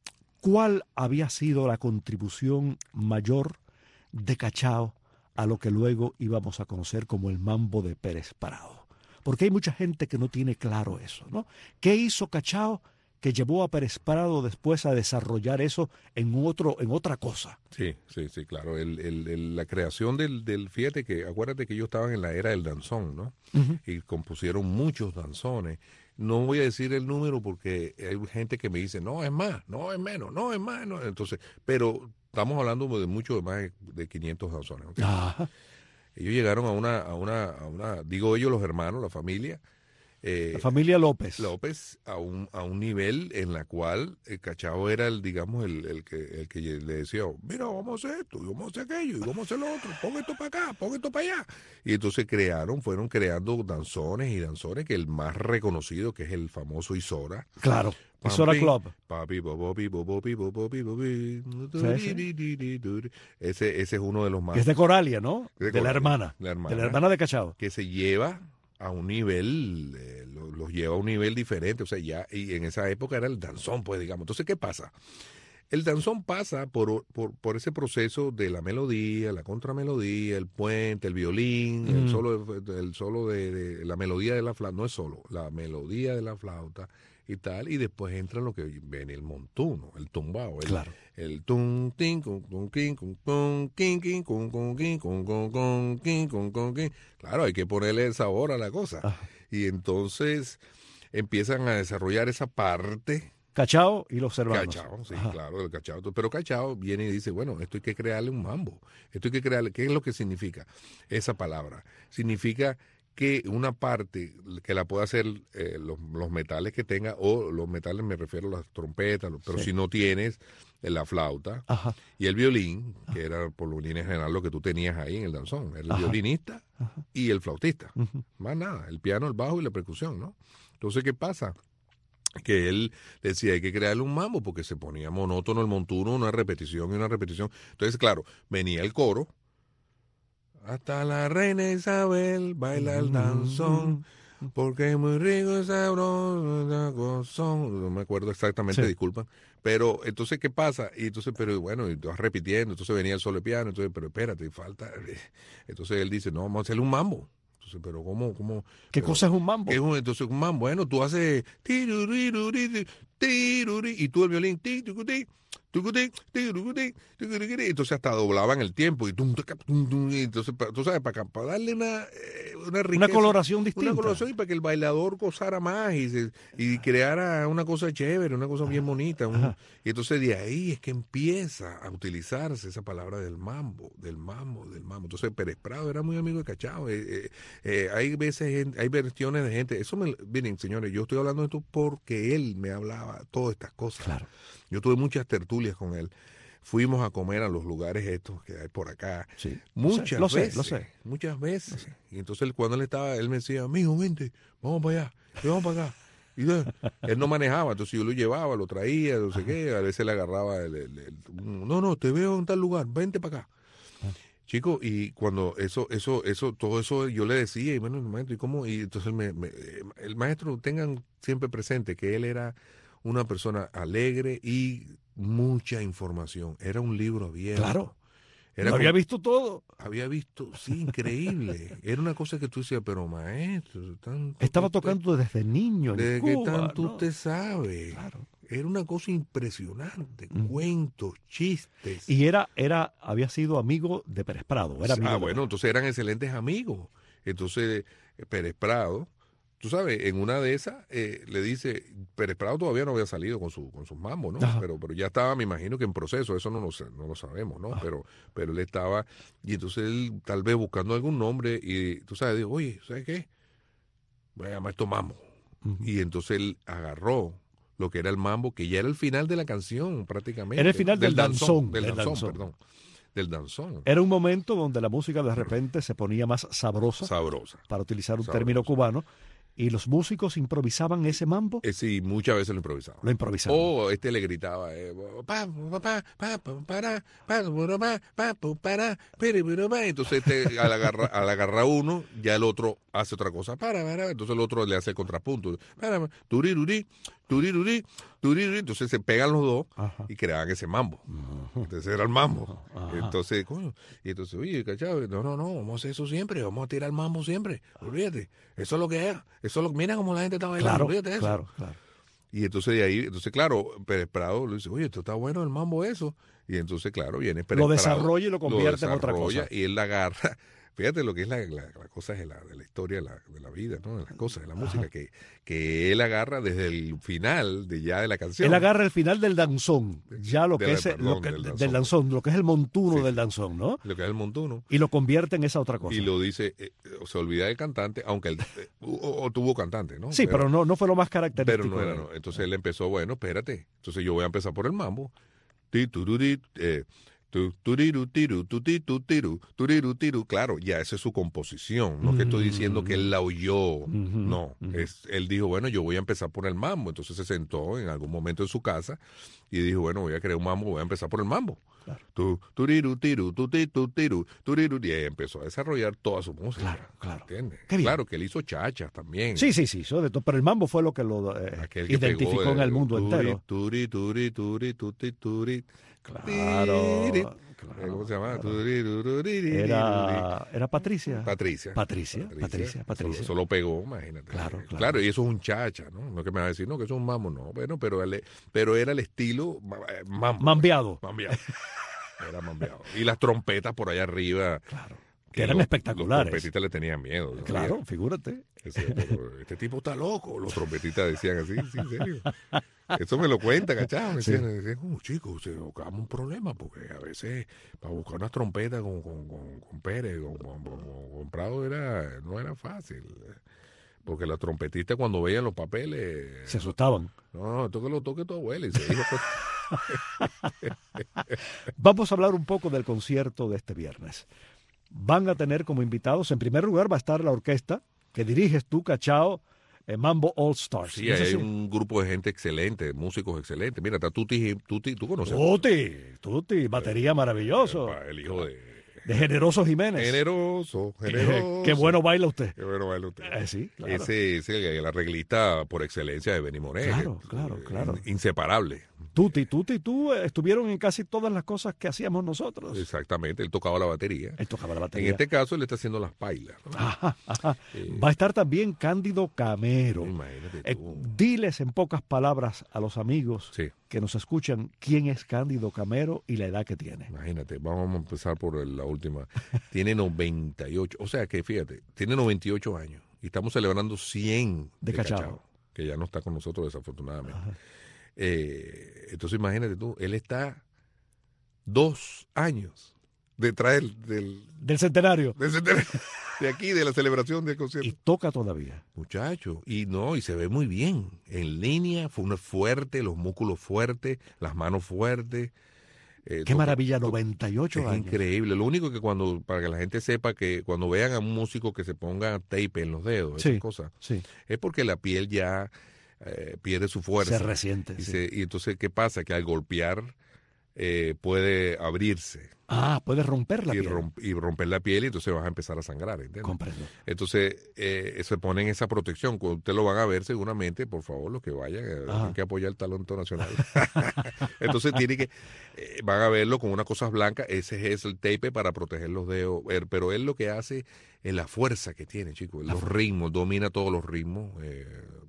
¿cuál había sido la contribución mayor de Cachao a lo que luego íbamos a conocer como el mambo de Pérez Parado? Porque hay mucha gente que no tiene claro eso, ¿no? ¿Qué hizo Cachao que llevó a Pérez Parado después a desarrollar eso en otro, en otra cosa? Sí, sí, sí, claro. El, el, el- la creación del, del, fíjate que, acuérdate que ellos estaban en la era del danzón, ¿no? Ujú. Y compusieron muchos danzones. No voy a decir el número porque hay gente que me dice, no, es más, no, es menos, no, es más. No. Entonces, pero estamos hablando de mucho de más de quinientos danzones. ¿Ok? Ajá. Ellos llegaron a una, a una, a una, digo ellos los hermanos, la familia, eh, La familia López. López, a un, a un nivel en la cual el Cachao era el, digamos, el, el que, el que le decía, mira, vamos a hacer esto, y vamos a hacer aquello, y vamos a hacer lo otro, pon esto para acá, pon esto para allá. Y entonces crearon, fueron creando danzones y danzones, que el más reconocido, que es el famoso Isora. Claro. Pam, Isora pim, Club. papi, bo, bo, pi, bo, bo, pi, bo, bo, pi, bo, pi, Sí, sí. di, di, di, di. Ese, ese es uno de los más Que es de Coralia, ¿no? De De, Coralia, la hermana. la hermana. De la hermana de Cachao. que se lleva a un nivel, eh, lo- los lleva a un nivel diferente, o sea, ya, y en esa época era el danzón, pues, digamos. Entonces, ¿qué pasa? El danzón pasa por, por, por ese proceso de la melodía, la contramelodía, el puente, el violín, el Mm. solo, el solo de, de- la melodía de la flauta, no es solo, la melodía de la flauta y tal, y después entra lo que viene el montuno, el tumbao, el, Claro. el tum tin cum cum kin cum cum kin kin cum cum kin cum cum cum kin cum cum kin. Claro, hay que ponerle el sabor a la cosa. Ajá. Y entonces empiezan a desarrollar esa parte. Cachao y los hermanos. Cachao, sí, Ajá. claro, el cachao. Pero Cachao viene y dice, bueno, esto hay que crearle un mambo. Esto hay que crearle, ¿qué es lo que significa esa palabra? Significa que una parte que la pueda hacer eh, los, los metales que tenga, o los metales me refiero a las trompetas, los- pero Sí. si no tienes eh, la flauta Ajá. y el violín, que era por lo en general lo que tú tenías ahí en el danzón, era el Ajá. violinista Ajá. y el flautista. Ujú. Más nada, el piano, el bajo y la percusión, ¿no? Entonces, ¿qué pasa? Que él decía, hay que crearle un mambo porque se ponía monótono el montuno, una repetición y una repetición. Entonces, claro, venía el coro. Hasta la reina Isabel baila el danzón, porque es muy rico y sabroso, gozón. No me acuerdo exactamente, Sí. disculpan. Pero, entonces, ¿qué pasa? Y entonces, pero bueno, y vas repitiendo, entonces venía el solo piano, entonces, pero espérate, falta. Entonces él dice, no, vamos a hacerle un mambo. Entonces, pero ¿cómo? cómo ¿Qué pero- cosa es un mambo? ¿Qué es un- entonces un mambo? Bueno, tú haces tiruriruri, tiruri, y tú el violín tirucuti, tucuti, tirucuti, tucuti, entonces hasta doblaban el tiempo y, tum, tuca, tum, tum, y entonces pa- tú sabes para, para darle una eh, una riqueza, Una coloración distinta. una coloración y para que el bailador gozara más y, se- y creara una cosa chévere, una cosa bien bonita. un- Ajá. y entonces de ahí es que empieza a utilizarse esa palabra del mambo, del mambo, del mambo. Entonces Pérez Prado era muy amigo de Cachao. Eh, eh, eh, hay veces, gen- hay versiones de gente. Eso me, miren, señores, yo estoy hablando de esto porque él me hablaba todas estas cosas. Claro. Yo tuve muchas tertulias con él. Fuimos a comer a los lugares estos que hay por acá. Sí. Muchas Lo sé, veces. lo sé. Muchas veces. Y entonces él, cuando él estaba, él me decía, mijo, vente, vamos para allá, y vamos para acá. Y de- él no manejaba, entonces yo lo llevaba, lo traía, no sé qué, a veces le agarraba el, el- el- no, no, te veo en tal lugar, vente para acá. Chico, y cuando eso, eso, eso, todo eso yo le decía, y bueno, el maestro, ¿y cómo? Y entonces me, me- el maestro, tengan siempre presente que él era una persona alegre y mucha información. Era un libro abierto. Claro. Era Lo había como- visto todo. había visto, sí, increíble. Era una cosa que tú decías, pero maestro, tanto Estaba que usted- tocando desde niño en de que Cuba, tanto ¿no? usted sabe. Claro. Era una cosa impresionante, Mm. cuentos, chistes. Y era, era, había sido amigo de Pérez Prado. Era amigo ah, de- bueno, entonces eran excelentes amigos. Entonces, eh, Pérez Prado, tú sabes, en una de esas eh, le dice, Pérez Prado todavía no había salido con su con sus mambos, ¿no? Ajá. Pero pero ya estaba, me imagino que en proceso, eso no lo sé, no lo sabemos, ¿no? Ajá. Pero pero él estaba, y entonces él tal vez buscando algún nombre, y tú sabes, dijo, oye, ¿sabes qué? Voy a llamar esto mambo. Ujú. Y entonces él agarró lo que era el mambo, que ya era el final de la canción prácticamente. Era el final del danzón, Del del danzón, danzón. perdón. Del danzón. Era un momento donde la música de repente se ponía más sabrosa, Sabrosa. para utilizar un Sabrosa. término cubano, y los músicos improvisaban ese mambo, Eh, sí, muchas veces lo improvisaba. lo improvisaban. O este le gritaba, eh, pa, pa, pa, pa, pa, para, pa, pa, pa, pa, pa, para, pere, pere, pa. Entonces este, al agarrar al agarrar uno, ya el otro hace otra cosa, para, para, entonces el otro le hace el contrapunto, para, turiruri, turiruri, turiruri, entonces se pegan los dos Ajá. y creaban ese mambo. Entonces era el mambo. Ajá. Entonces, coño, y entonces, oye, ¿cachai? No, no, no, vamos a hacer eso siempre, vamos a tirar el mambo siempre, olvídate, eso es lo que es, eso es lo, mira cómo la gente está bailando, Claro, olvídate de eso. claro, claro. Y entonces de ahí, entonces claro, Pérez Prado le dice, oye, esto está bueno el mambo eso. Y entonces, claro, viene Pérez Lo Prado, desarrolla y lo convierte en otra desarrolla cosa. Y él la agarra. Fíjate lo que es la, la, la cosa de la, de la historia de la, de la vida, ¿no? De las cosas, de la música, que, que él agarra desde el final de ya de la canción. Él agarra el final del danzón, ya lo De que la- es el- perdón, lo que- del del, danzón. danzón, lo que es el montuno Sí, del sí. danzón, ¿no? Lo que es el montuno. Y lo convierte en esa otra cosa. Y lo dice, eh, se olvida del cantante, aunque él eh, o, o tuvo cantante, ¿no? Sí, pero, no, no fue lo más característico. Pero no era, de él. no. Entonces él empezó, bueno, espérate. Entonces yo voy a empezar por el mambo. Ti, tururi, eh, tu, turiru, tiru, tu, ti, tu, tiru, turiru, tiru. Claro, ya esa es su composición. No que estoy diciendo que él la oyó. No. Es, él dijo, bueno, yo voy a empezar por el mambo. Entonces se sentó en algún momento en su casa y dijo, bueno, voy a crear un mambo, voy a empezar por el mambo. Claro. Tu, turiru, tiru, tu, ti, tu, tiru, turiru. Y ahí empezó a desarrollar toda su música. Claro, claro. ¿Entiendes? Qué bien. Claro que él hizo chachas también. Sí, sí, sí, sobre todo, pero el mambo fue lo que lo eh, Aquel que identificó pegó en de el mundo turi, entero. Turi, turi, turi, tuti, turi. Claro, Tiri. claro, ¿Cómo se llama? claro. Turi, ruri, riri, Era, era Patricia. Patricia. Patricia, Patricia, Patricia. Eso, eso lo pegó, imagínate. Claro, claro. Claro, y eso es un chacha, ¿no? No es que me va a decir, no, que eso es un mambo, no. Bueno, pero, él- pero era el estilo ma- eh, mambo. Mambeado. Mambeado. Era mambeado. Y las trompetas por allá arriba. Claro. Que eran los- espectaculares. Los trompetistas le tenían miedo. ¿no? Claro, fíjate. Ese- pero este tipo está loco. Los trompetistas decían así, sí, en serio. Eso me lo cuentan, ¿cachai? Me decían, me decían, oh, chicos, se buscamos un problema porque a veces para buscar unas trompetas con, con, con, con Pérez, con, con, con- con Prado, era, no era fácil. Porque los trompetistas cuando veían los papeles, Se asustaban. no, no, esto que lo toque tu abuela. Y se dijo, pues, Vamos a hablar un poco del concierto de este viernes. Van a tener como invitados, en primer lugar va a estar la orquesta que diriges tú, Cachao, eh, Mambo All Stars. sí, ¿No es hay así? un grupo de gente excelente, músicos excelentes. Mira, está Tuti, Tuti, tú conoces. Tuti, Tuti, batería maravilloso. El hijo de... De Generoso Jiménez. Generoso, generoso. Qué bueno baila usted. Qué bueno baila usted. Eh, sí, claro. Ese es el, el arreglista por excelencia de Benny Moré. Claro, que- claro, claro. Inseparable. Tuti, Tuti y tú eh, estuvieron en casi todas las cosas que hacíamos nosotros. Exactamente, él tocaba la batería. Él tocaba la En batería. este caso, él está haciendo las pailas. ¿no? Ajá, ajá. Eh, Va a estar también Cándido Camero. Imagínate Eh, tú. diles en pocas palabras a los amigos Sí, que nos escuchan quién es Cándido Camero y la edad que tiene. imagínate. Vamos a empezar por el- la última. Tiene noventa y ocho, o sea que fíjate, tiene noventa y ocho años y estamos celebrando cien De de, Cachao. Cachao, que ya no está con nosotros desafortunadamente. Ajá. Eh, entonces imagínate tú, él está dos años detrás del, del, Del centenario. del centenario, de aquí, de la celebración del Y concierto. toca todavía. Muchacho, y no, y se ve muy bien. En línea, fue un fuerte, los músculos fuertes, las manos fuertes. Eh, Qué toca- maravilla, to- noventa y ocho Es años. increíble. Lo único que cuando, para que la gente sepa que cuando vean a un músico que se ponga tape en los dedos, Sí. esas cosas, Sí, es porque la piel ya eh, pierde su fuerza. se resiente. Y, sí. se- y entonces, ¿qué pasa? Que al golpear eh, puede abrirse Ah, puede romper la y, piel. romp- y romper la piel y entonces vas a empezar a sangrar, ¿entiendes? Comprendo. Entonces, eh, se ponen esa protección. Cuando ustedes lo van a ver seguramente, por favor, los que vayan, eh, Ajá. tienen que apoyar el talento nacional. Entonces, tiene que, eh, van a verlo con unas cosas blancas. Ese es el tape para proteger los dedos. Er, Pero él lo que hace es la fuerza que tiene, chicos. Los ritmos, domina todos los ritmos. eh,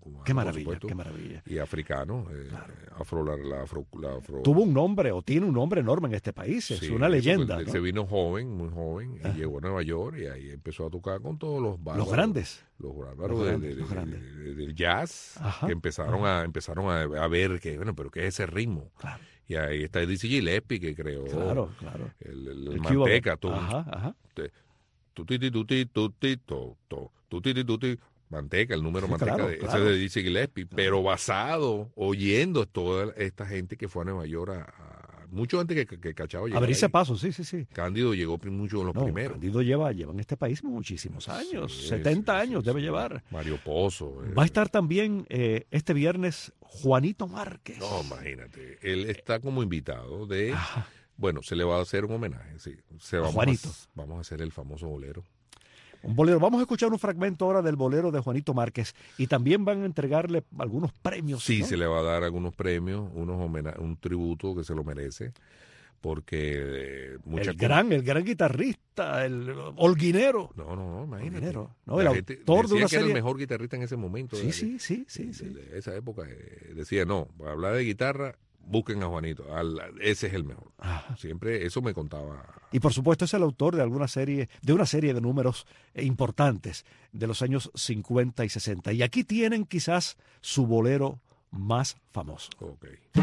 cubano. Qué por maravilla, supuesto, qué maravilla. y africano, eh, Claro. afro, la, la afro, la afro- Tuvo un nombre o tiene un nombre enorme en este país, es Sí, una eso, leyenda, él ¿no? Se vino joven, muy joven, y Ajá. llegó a Nueva York y ahí empezó a tocar con todos los bárbaros. Los grandes. Los bárbaros Los de- grandes, de- los de- grandes. de- de- del jazz, Ajá, que empezaron, a, empezaron a, a ver que, bueno, pero ¿qué es ese ritmo? Claro, Y ahí está Dizzy Gillespie, que creó claro, claro. el, el, el El Cuba- manteca, todo. Ajá, ajá. Tuti, tuti, tuti, to, to, tuti, tuti, manteca, el número Sí, manteca, claro, de, claro. ese de Dizzy Gillespie, pero basado, oyendo toda esta gente que fue a Nueva York, a, a- mucho antes que, que Cachao llegara Abrirse ahí. paso, sí, sí, sí. Cándido llegó pri- mucho de los No, primeros. Candido lleva, lleva en este país muchísimos años, Sí, setenta sí, años sí, debe sí. llevar. Mario Pozo. eh. Va a estar también eh, este viernes Juanito Márquez. No, imagínate. Él está como invitado de... Ajá. Bueno, se le va a hacer un homenaje, sí. Se, vamos, Juanito. A, vamos a hacer el famoso bolero. Un bolero. Vamos a escuchar un fragmento ahora del bolero de Juanito Márquez y también van a entregarle algunos premios. Sí, ¿no? se le va a dar algunos premios, unos homena- un tributo que se lo merece, porque eh, mucha El gran, el gran guitarrista, el holguinero. No, no, no, imagínate. Holguinero, ¿no? La El gente autor de decía una que era el serie- mejor guitarrista en ese momento. Sí, de- sí, sí, sí, de- sí. de esa época. eh, decía, no, para hablar de guitarra, busquen a Juanito. al- ese es el mejor. Ajá. Siempre eso me contaba. Y por supuesto es el autor de alguna serie, de una serie de números eh, importantes de los años cincuenta y sesenta. Y aquí tienen quizás su bolero más famoso. Ok.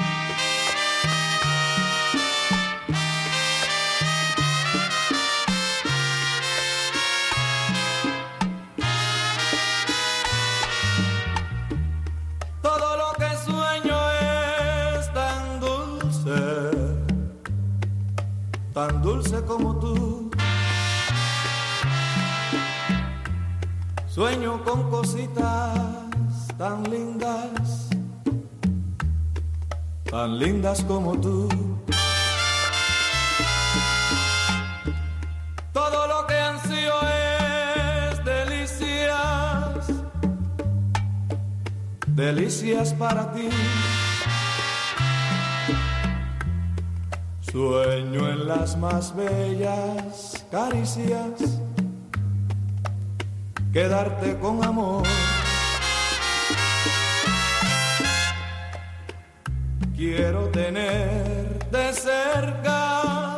Todo lo que sueño es tan dulce, tan dulce como tú. Sueño con cositas tan lindas, tan lindas como tú. Todo lo que ansío es delicias, delicias para ti. Sueño en las más bellas caricias, quedarte con amor. Quiero tenerte cerca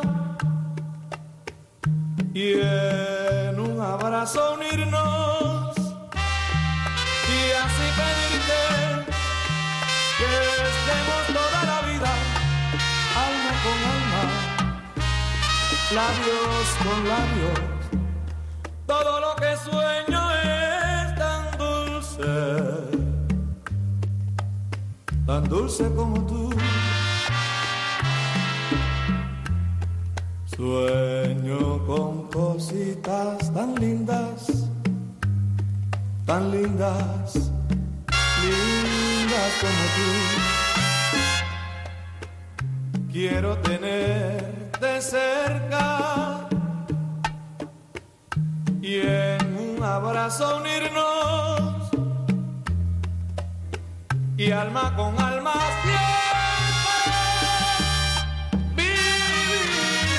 y en un abrazo unirnos y así pedirte que estemos toda la vida, alma con alma, labios con labios. Todo lo que sueño es tan dulce, tan dulce como tú. Sueño con cositas tan lindas, tan lindas, lindas como tú. Quiero tenerte cerca y en un abrazo unirnos y alma con alma siempre vivir.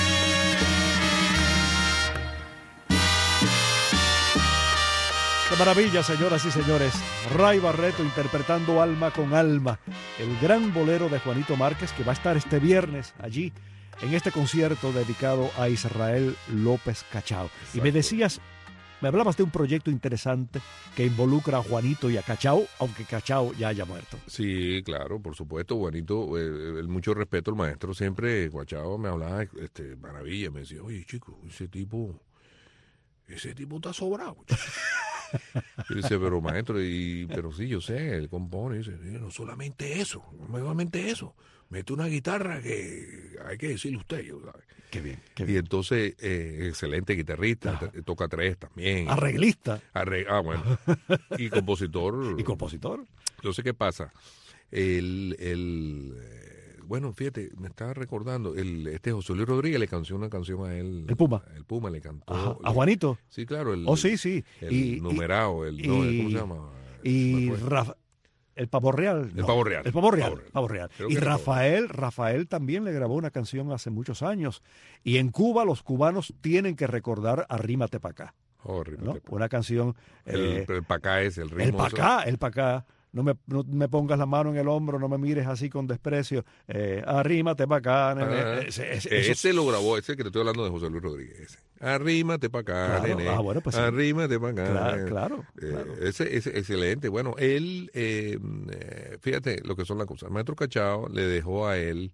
¡Qué maravilla, señoras y señores! Ray Barreto interpretando Alma con Alma, el gran bolero de Juanito Márquez que va a estar este viernes allí en este concierto dedicado a Israel López Cachao. Y me Exacto. decías, me hablabas de un proyecto interesante que involucra a Juanito y a Cachao, aunque Cachao ya haya muerto. Sí, claro, por supuesto, Juanito, eh, el mucho respeto al maestro, siempre Guachao me hablaba, este, maravilla, me decía, oye, chico, ese tipo, ese tipo está sobrado. chico". Yo le decía, pero maestro, y, pero sí, yo sé, él compone, y dice, no solamente eso, no solamente eso, mete una guitarra que hay que decirle usted, yo, ¿sabes? Qué bien, qué Y bien. entonces, eh, excelente guitarrista, Ajá. t- toca tres también. Arreglista Arre- ah, bueno. Y compositor. y compositor. Entonces, ¿qué pasa? El, el, eh, bueno, fíjate, me estaba recordando, el, este José Luis Rodríguez le cantó una canción a él. El Puma. El Puma le cantó. Ajá, le- a Juanito. Sí, claro. El, Oh, sí, sí. El Y- y- numerado, el, no, y- ¿cómo se llama? Y Se me fue. Rafa- el Pavo Real. El Pavo Real. El Pavo Real. Pavo Real. Pavo Real. Creo Y que era Pavo Rafael, Rafael también le grabó una canción hace muchos años. Y en Cuba los cubanos tienen que recordar Arrímate pa' acá, Oh, rímate, ¿no? pa. Una canción. el, eh, el pacá es el ritmo. el eso. pacá, el pacá. no me, no me pongas la mano en el hombro, no me mires así con desprecio, eh, arrímate para acá, nene. Ah, ese, ese, ese eso- lo grabó, ese que te estoy hablando de José Luis Rodríguez. Ese. Arrímate para acá, Claro, nene. ah, bueno, pues sí. Arrímate para acá. Claro, nene. claro, Eh, claro. Ese es excelente. Bueno, él, eh, eh, fíjate lo que son las cosas. El maestro Cachao le dejó a él.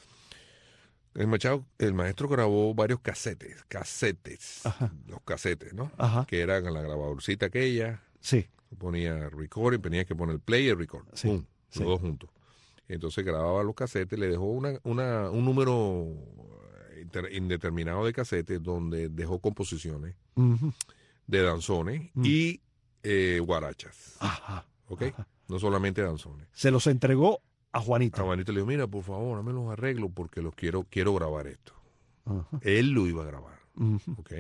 El, Machado, el maestro grabó varios casetes, casetes, Ajá. los casetes, ¿no? Ajá. Que eran la grabadorcita aquella, Sí, ponía recording, tenía que poner play y record, Sí, pum, sí. los dos juntos. Entonces grababa los casetes, le dejó una, una, un número inter- indeterminado de casetes donde dejó composiciones ujú, de danzones Mm. y eh, guarachas, ajá. ¿ok? Ajá. No solamente danzones. Se los entregó a A Juanito. Juanito le dijo, mira, por favor, dame los arreglos porque los quiero, quiero grabar esto. Ajá, Él lo iba a grabar, ujú. ¿ok?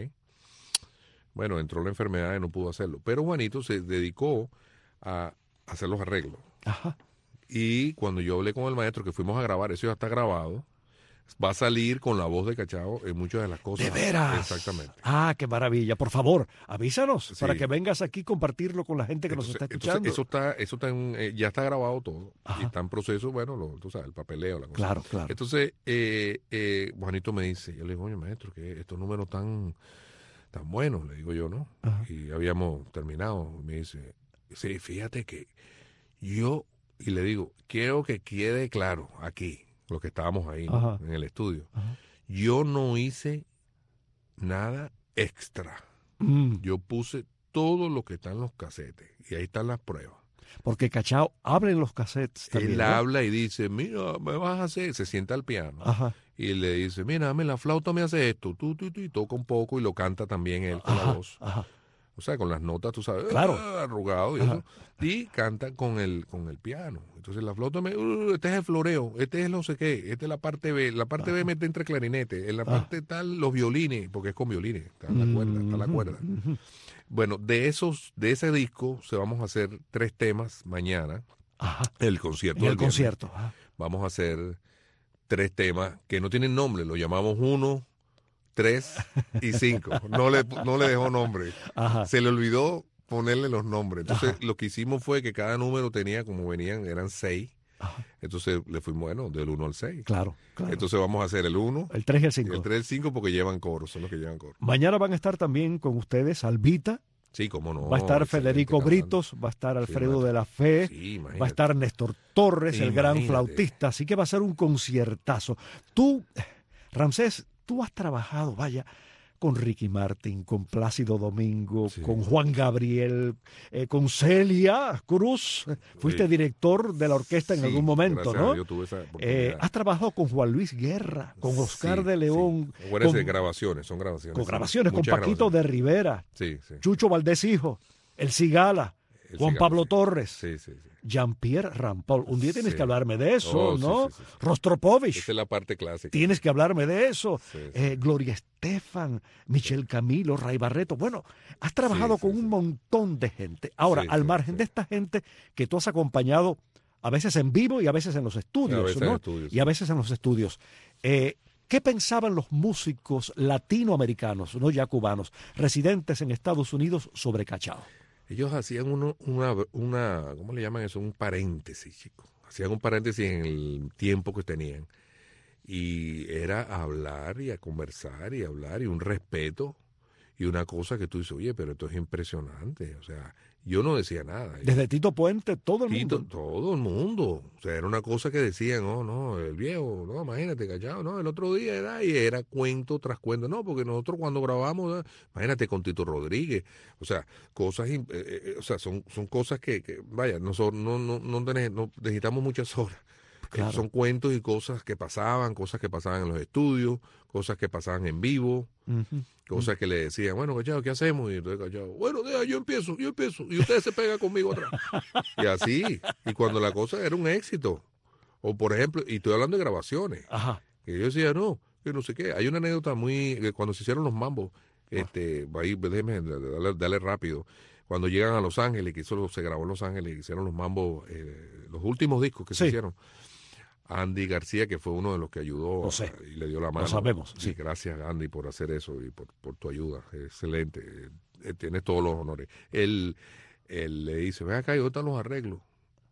Bueno, entró la enfermedad y no pudo hacerlo. Pero Juanito se dedicó a hacer los arreglos. Ajá. Y cuando yo hablé con el maestro que fuimos a grabar, eso ya está grabado, va a salir con la voz de Cachao en muchas de las cosas. ¿De veras? Exactamente. Ah, qué maravilla. Por favor, avísanos Sí. para que vengas aquí a compartirlo con la gente que nos Entonces, está escuchando. entonces, eso está, eso está en, eh, ya está grabado todo. Ajá. Y está en proceso, bueno, lo, tú sabes, el papeleo, la cosa. Claro, claro. Entonces, eh, eh, Juanito me dice, yo le digo, oye, maestro, que estos números tan, tan buenos, le digo yo, ¿no? Ajá. Y habíamos terminado. Me dice, sí, fíjate que yo, y le digo, quiero que quede claro aquí, los que estábamos ahí, ¿no? Ajá. En el estudio, Ajá. yo no hice nada extra. Mm, Yo puse todo lo que está en los casetes, y ahí están las pruebas. porque Cachao abre los cassettes también. Él ¿no? habla y dice, mira, me vas a hacer, se sienta al piano Ajá. y le dice, mira, dame la flauta, me hace esto, tú, tú, tú, y toca un poco y lo canta también él con la Ajá. voz. Ajá. O sea, con las notas, tú sabes, Claro. ah, arrugado y Ajá. eso, y canta con el, con el piano. Entonces la flauta me, uh, este es el floreo, este es no sé qué, esta es la parte B, la parte B mete entre clarinetes, en la Ah. parte tal los violines, porque es con violines, está la cuerda, está la Ujú, cuerda. ujú. Bueno, de esos, de ese disco se vamos a hacer tres temas mañana, Ajá. el concierto En el del viernes. concierto. Ajá. Vamos a hacer tres temas que no tienen nombre, lo llamamos uno, tres y cinco. No le, no le dejó nombre. Ajá. Se le olvidó ponerle los nombres. Entonces, Ajá. lo que hicimos fue que cada número tenía, como venían, eran seis. Ajá. Entonces, le fuimos, bueno, del uno al seis. Claro, claro. Entonces, vamos a hacer el uno, el tres y el el cinco. tres y el cinco porque llevan coro, son los que llevan coro. Mañana van a estar también con ustedes Albita, Sí, cómo no. va a estar excelente Federico cantante. Britos, va a estar Alfredo macho. de la Fe, Sí, imagínate. va a estar Néstor Torres, el gran Imagínate. flautista, así que va a ser un conciertazo. Tú, Ramsés, tú has trabajado, vaya, con Ricky Martin, con Plácido Domingo, Sí. con Juan Gabriel, eh, con Celia Cruz. Fuiste Sí. director de la orquesta en Sí, algún momento, gracias a ¿no? Dios tuve esa Eh, oportunidad. has trabajado con Juan Luis Guerra, con Oscar Sí, de León, sí. Acuérdense, con, grabaciones, son grabaciones. con sí. grabaciones, con Muchas Paquito grabaciones. de Rivera, Sí, sí. Chucho Valdés Hijo, El Cigala, El Juan Cigala, Pablo sí. Torres, Sí, sí, sí. Jean-Pierre Rampol. Un día tienes Sí. que hablarme de eso, Oh, sí, ¿no? sí, sí, sí. Rostropovich, Esa es la parte clásica. tienes que hablarme de eso. Sí, sí. Eh, Gloria Estefan, Michel Camilo, Ray Barreto. Bueno, has trabajado Sí, sí, con sí. un montón de gente. Ahora, Sí, al sí, margen sí. de esta gente que tú has acompañado a veces en vivo y a veces en los estudios, A veces ¿no? en estudios, y a sí. veces en los estudios. Eh, ¿Qué pensaban los músicos latinoamericanos, no ya cubanos, residentes en Estados Unidos sobre Cachao? Ellos hacían uno, una, una, ¿cómo le llaman eso? Un paréntesis, chicos. Hacían un paréntesis en el tiempo que tenían. Y era hablar y a conversar y hablar y un respeto y una cosa que tú dices, oye, pero esto es impresionante. O sea, yo no decía nada. Desde Tito Puente, todo el Tito, mundo. todo el mundo. O sea, era una cosa que decían, no, no, el viejo, no, imagínate, cachado, no, el otro día era, y era cuento tras cuento, no, porque nosotros cuando grabamos, eh, imagínate con Tito Rodríguez, o sea, cosas, eh, eh, o sea, son, son cosas que, que vaya, nosotros no, no, no, tenés- no necesitamos muchas horas. Claro. Eh, Son cuentos y cosas que pasaban, cosas que pasaban en los estudios, cosas que pasaban en vivo, Ujú. cosas que le decían, bueno, cachado, ¿qué hacemos? Y entonces, cachado, bueno, deja, yo empiezo, yo empiezo, y ustedes se pegan conmigo atrás. Y así, y cuando la cosa era un éxito. O por ejemplo, y estoy hablando de grabaciones, Ajá. que yo decía, no, que no sé qué. Hay una anécdota muy, que cuando se hicieron los mambos, este, ahí, déjeme darle, darle rápido. Cuando llegan a Los Ángeles, que eso se grabó en Los Ángeles, hicieron los mambos, eh, los últimos discos que Sí. se hicieron. Andy García, que fue uno de los que ayudó Lo sé. y le dio la mano. sabemos, Y sí. gracias, Andy, por hacer eso y por, por tu ayuda. Excelente. Eh, tienes todos los honores. Él, él le dice, ven acá, ¿y dónde están los arreglos?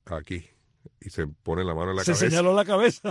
aquí. Y se pone la mano en la se cabeza. Se señaló la cabeza.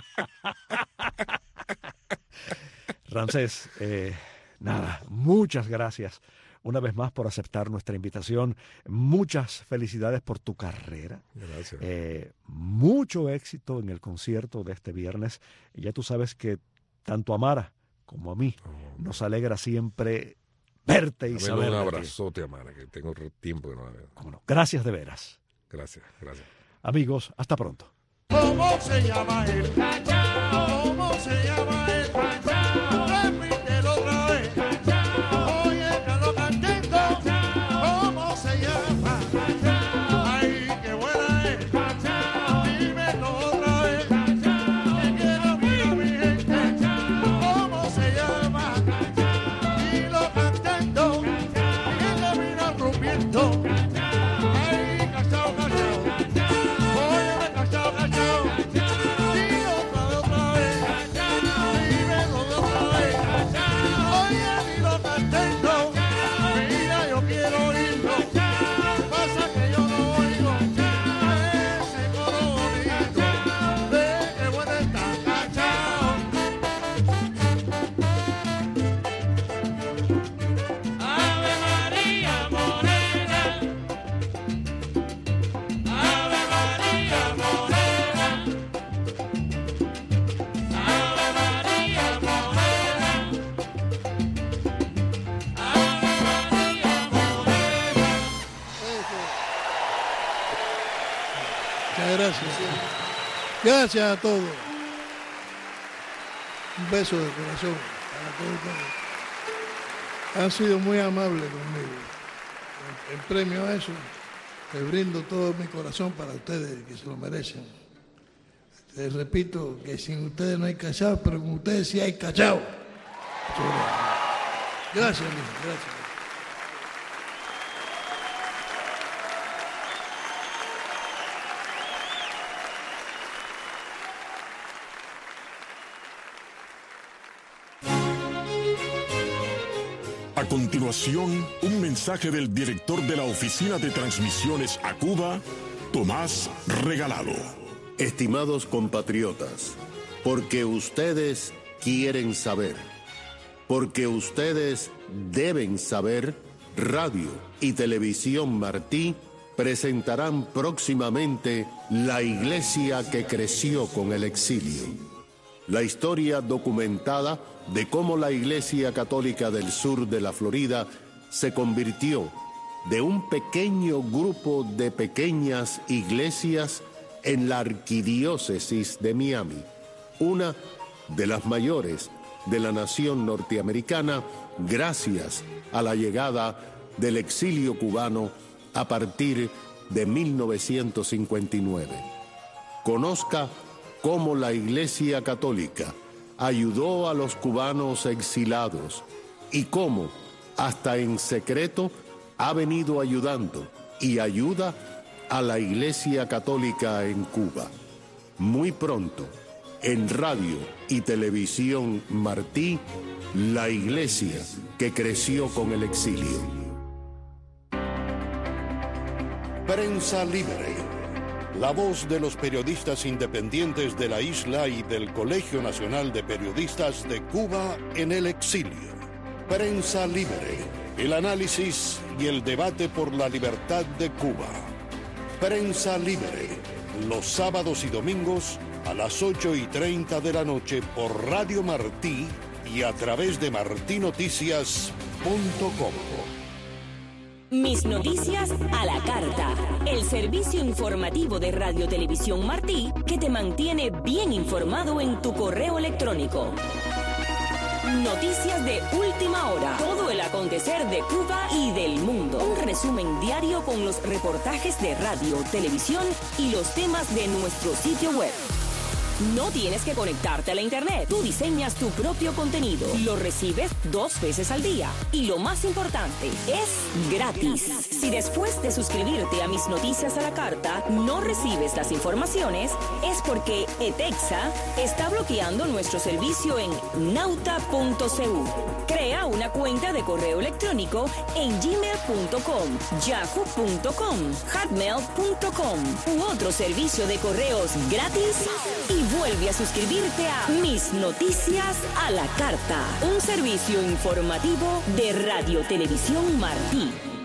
Ramsés, eh, nada, muchas gracias una vez más por aceptar nuestra invitación. Muchas felicidades por tu carrera. Gracias. Eh, mucho éxito en el concierto de este viernes. Ya tú sabes que tanto a Mara como a mí oh, nos alegra siempre verte y saber. Un abrazote a Mara, que tengo tiempo que no la veo. ¿Cómo no? Gracias de veras. Gracias, gracias. Amigos, hasta pronto. ¿Cómo se llama el cachao? ¿Cómo se llama el cachao? Repítelo otra vez. Cachao. Oye, Carlos Cantento. ¿Cómo se llama? Cachao. Ay, qué buena es. Cachao. Dímelo otra vez. Cachao. Que quiero oír a mi gente. Cachao. ¿Cómo se llama? Cachao. Dilo Cantento. Cachao. Y le vino rompiendo. Ay, cachao, cachao. Óyeme, cachao, cachao. Dilo otra vez, otra vez. Dímelo de otra vez. Oye, dilo Cantento. Mira, yo quiero oírlo. Pasa que yo no oigo ese coro bonito. Ve que buena está, cachao. Ave María Morena. Ave María Morena. Ave María Morena. Ave María Morena. Muchas gracias. Gracias a todos. Un beso de corazón para todos ustedes. Han sido muy amables conmigo. En, en premio a eso, les brindo todo mi corazón para ustedes, que se lo merecen. Les repito que sin ustedes no hay cachao, pero con ustedes sí hay cachao. Gracias, mijo, gracias. A continuación, un mensaje del director de la Oficina de Transmisiones a Cuba, Tomás Regalado. Estimados compatriotas, porque ustedes quieren saber, porque ustedes deben saber, Radio y Televisión Martí presentarán próximamente La Iglesia que creció con el exilio. La historia documentada de cómo la Iglesia Católica del sur de la Florida se convirtió de un pequeño grupo de pequeñas iglesias en la arquidiócesis de Miami, una de las mayores de la nación norteamericana, gracias a la llegada del exilio cubano a partir de mil novecientos cincuenta y nueve. Conozca cómo la Iglesia Católica ayudó a los cubanos exilados y cómo, hasta en secreto, ha venido ayudando y ayuda a la Iglesia Católica en Cuba. Muy pronto, en Radio y Televisión Martí, La Iglesia que creció con el exilio. Prensa Libre. La voz de los periodistas independientes de la isla y del Colegio Nacional de Periodistas de Cuba en el exilio. Prensa Libre. El análisis y el debate por la libertad de Cuba. Prensa Libre. Los sábados y domingos a las ocho y treinta de la noche por Radio Martí y a través de martí noticias punto com. Mis noticias a la carta. El servicio informativo de Radio Televisión Martí que te mantiene bien informado en tu correo electrónico. Noticias de última hora. Todo el acontecer de Cuba y del mundo. Un resumen diario con los reportajes de radio, televisión y los temas de nuestro sitio web. No tienes que conectarte a la internet. Tú diseñas tu propio contenido. Lo recibes dos veces al día. Y lo más importante, es gratis. Si después de suscribirte a Mis Noticias a la Carta no recibes las informaciones, es porque ETEXA está bloqueando nuestro servicio en nauta punto c u. Crea una cuenta de correo electrónico en gmail punto com, yahoo punto com, hotmail punto com u otro servicio de correos gratis y vuelve a suscribirte a Mis Noticias a la Carta, un servicio informativo de Radio Televisión Martí.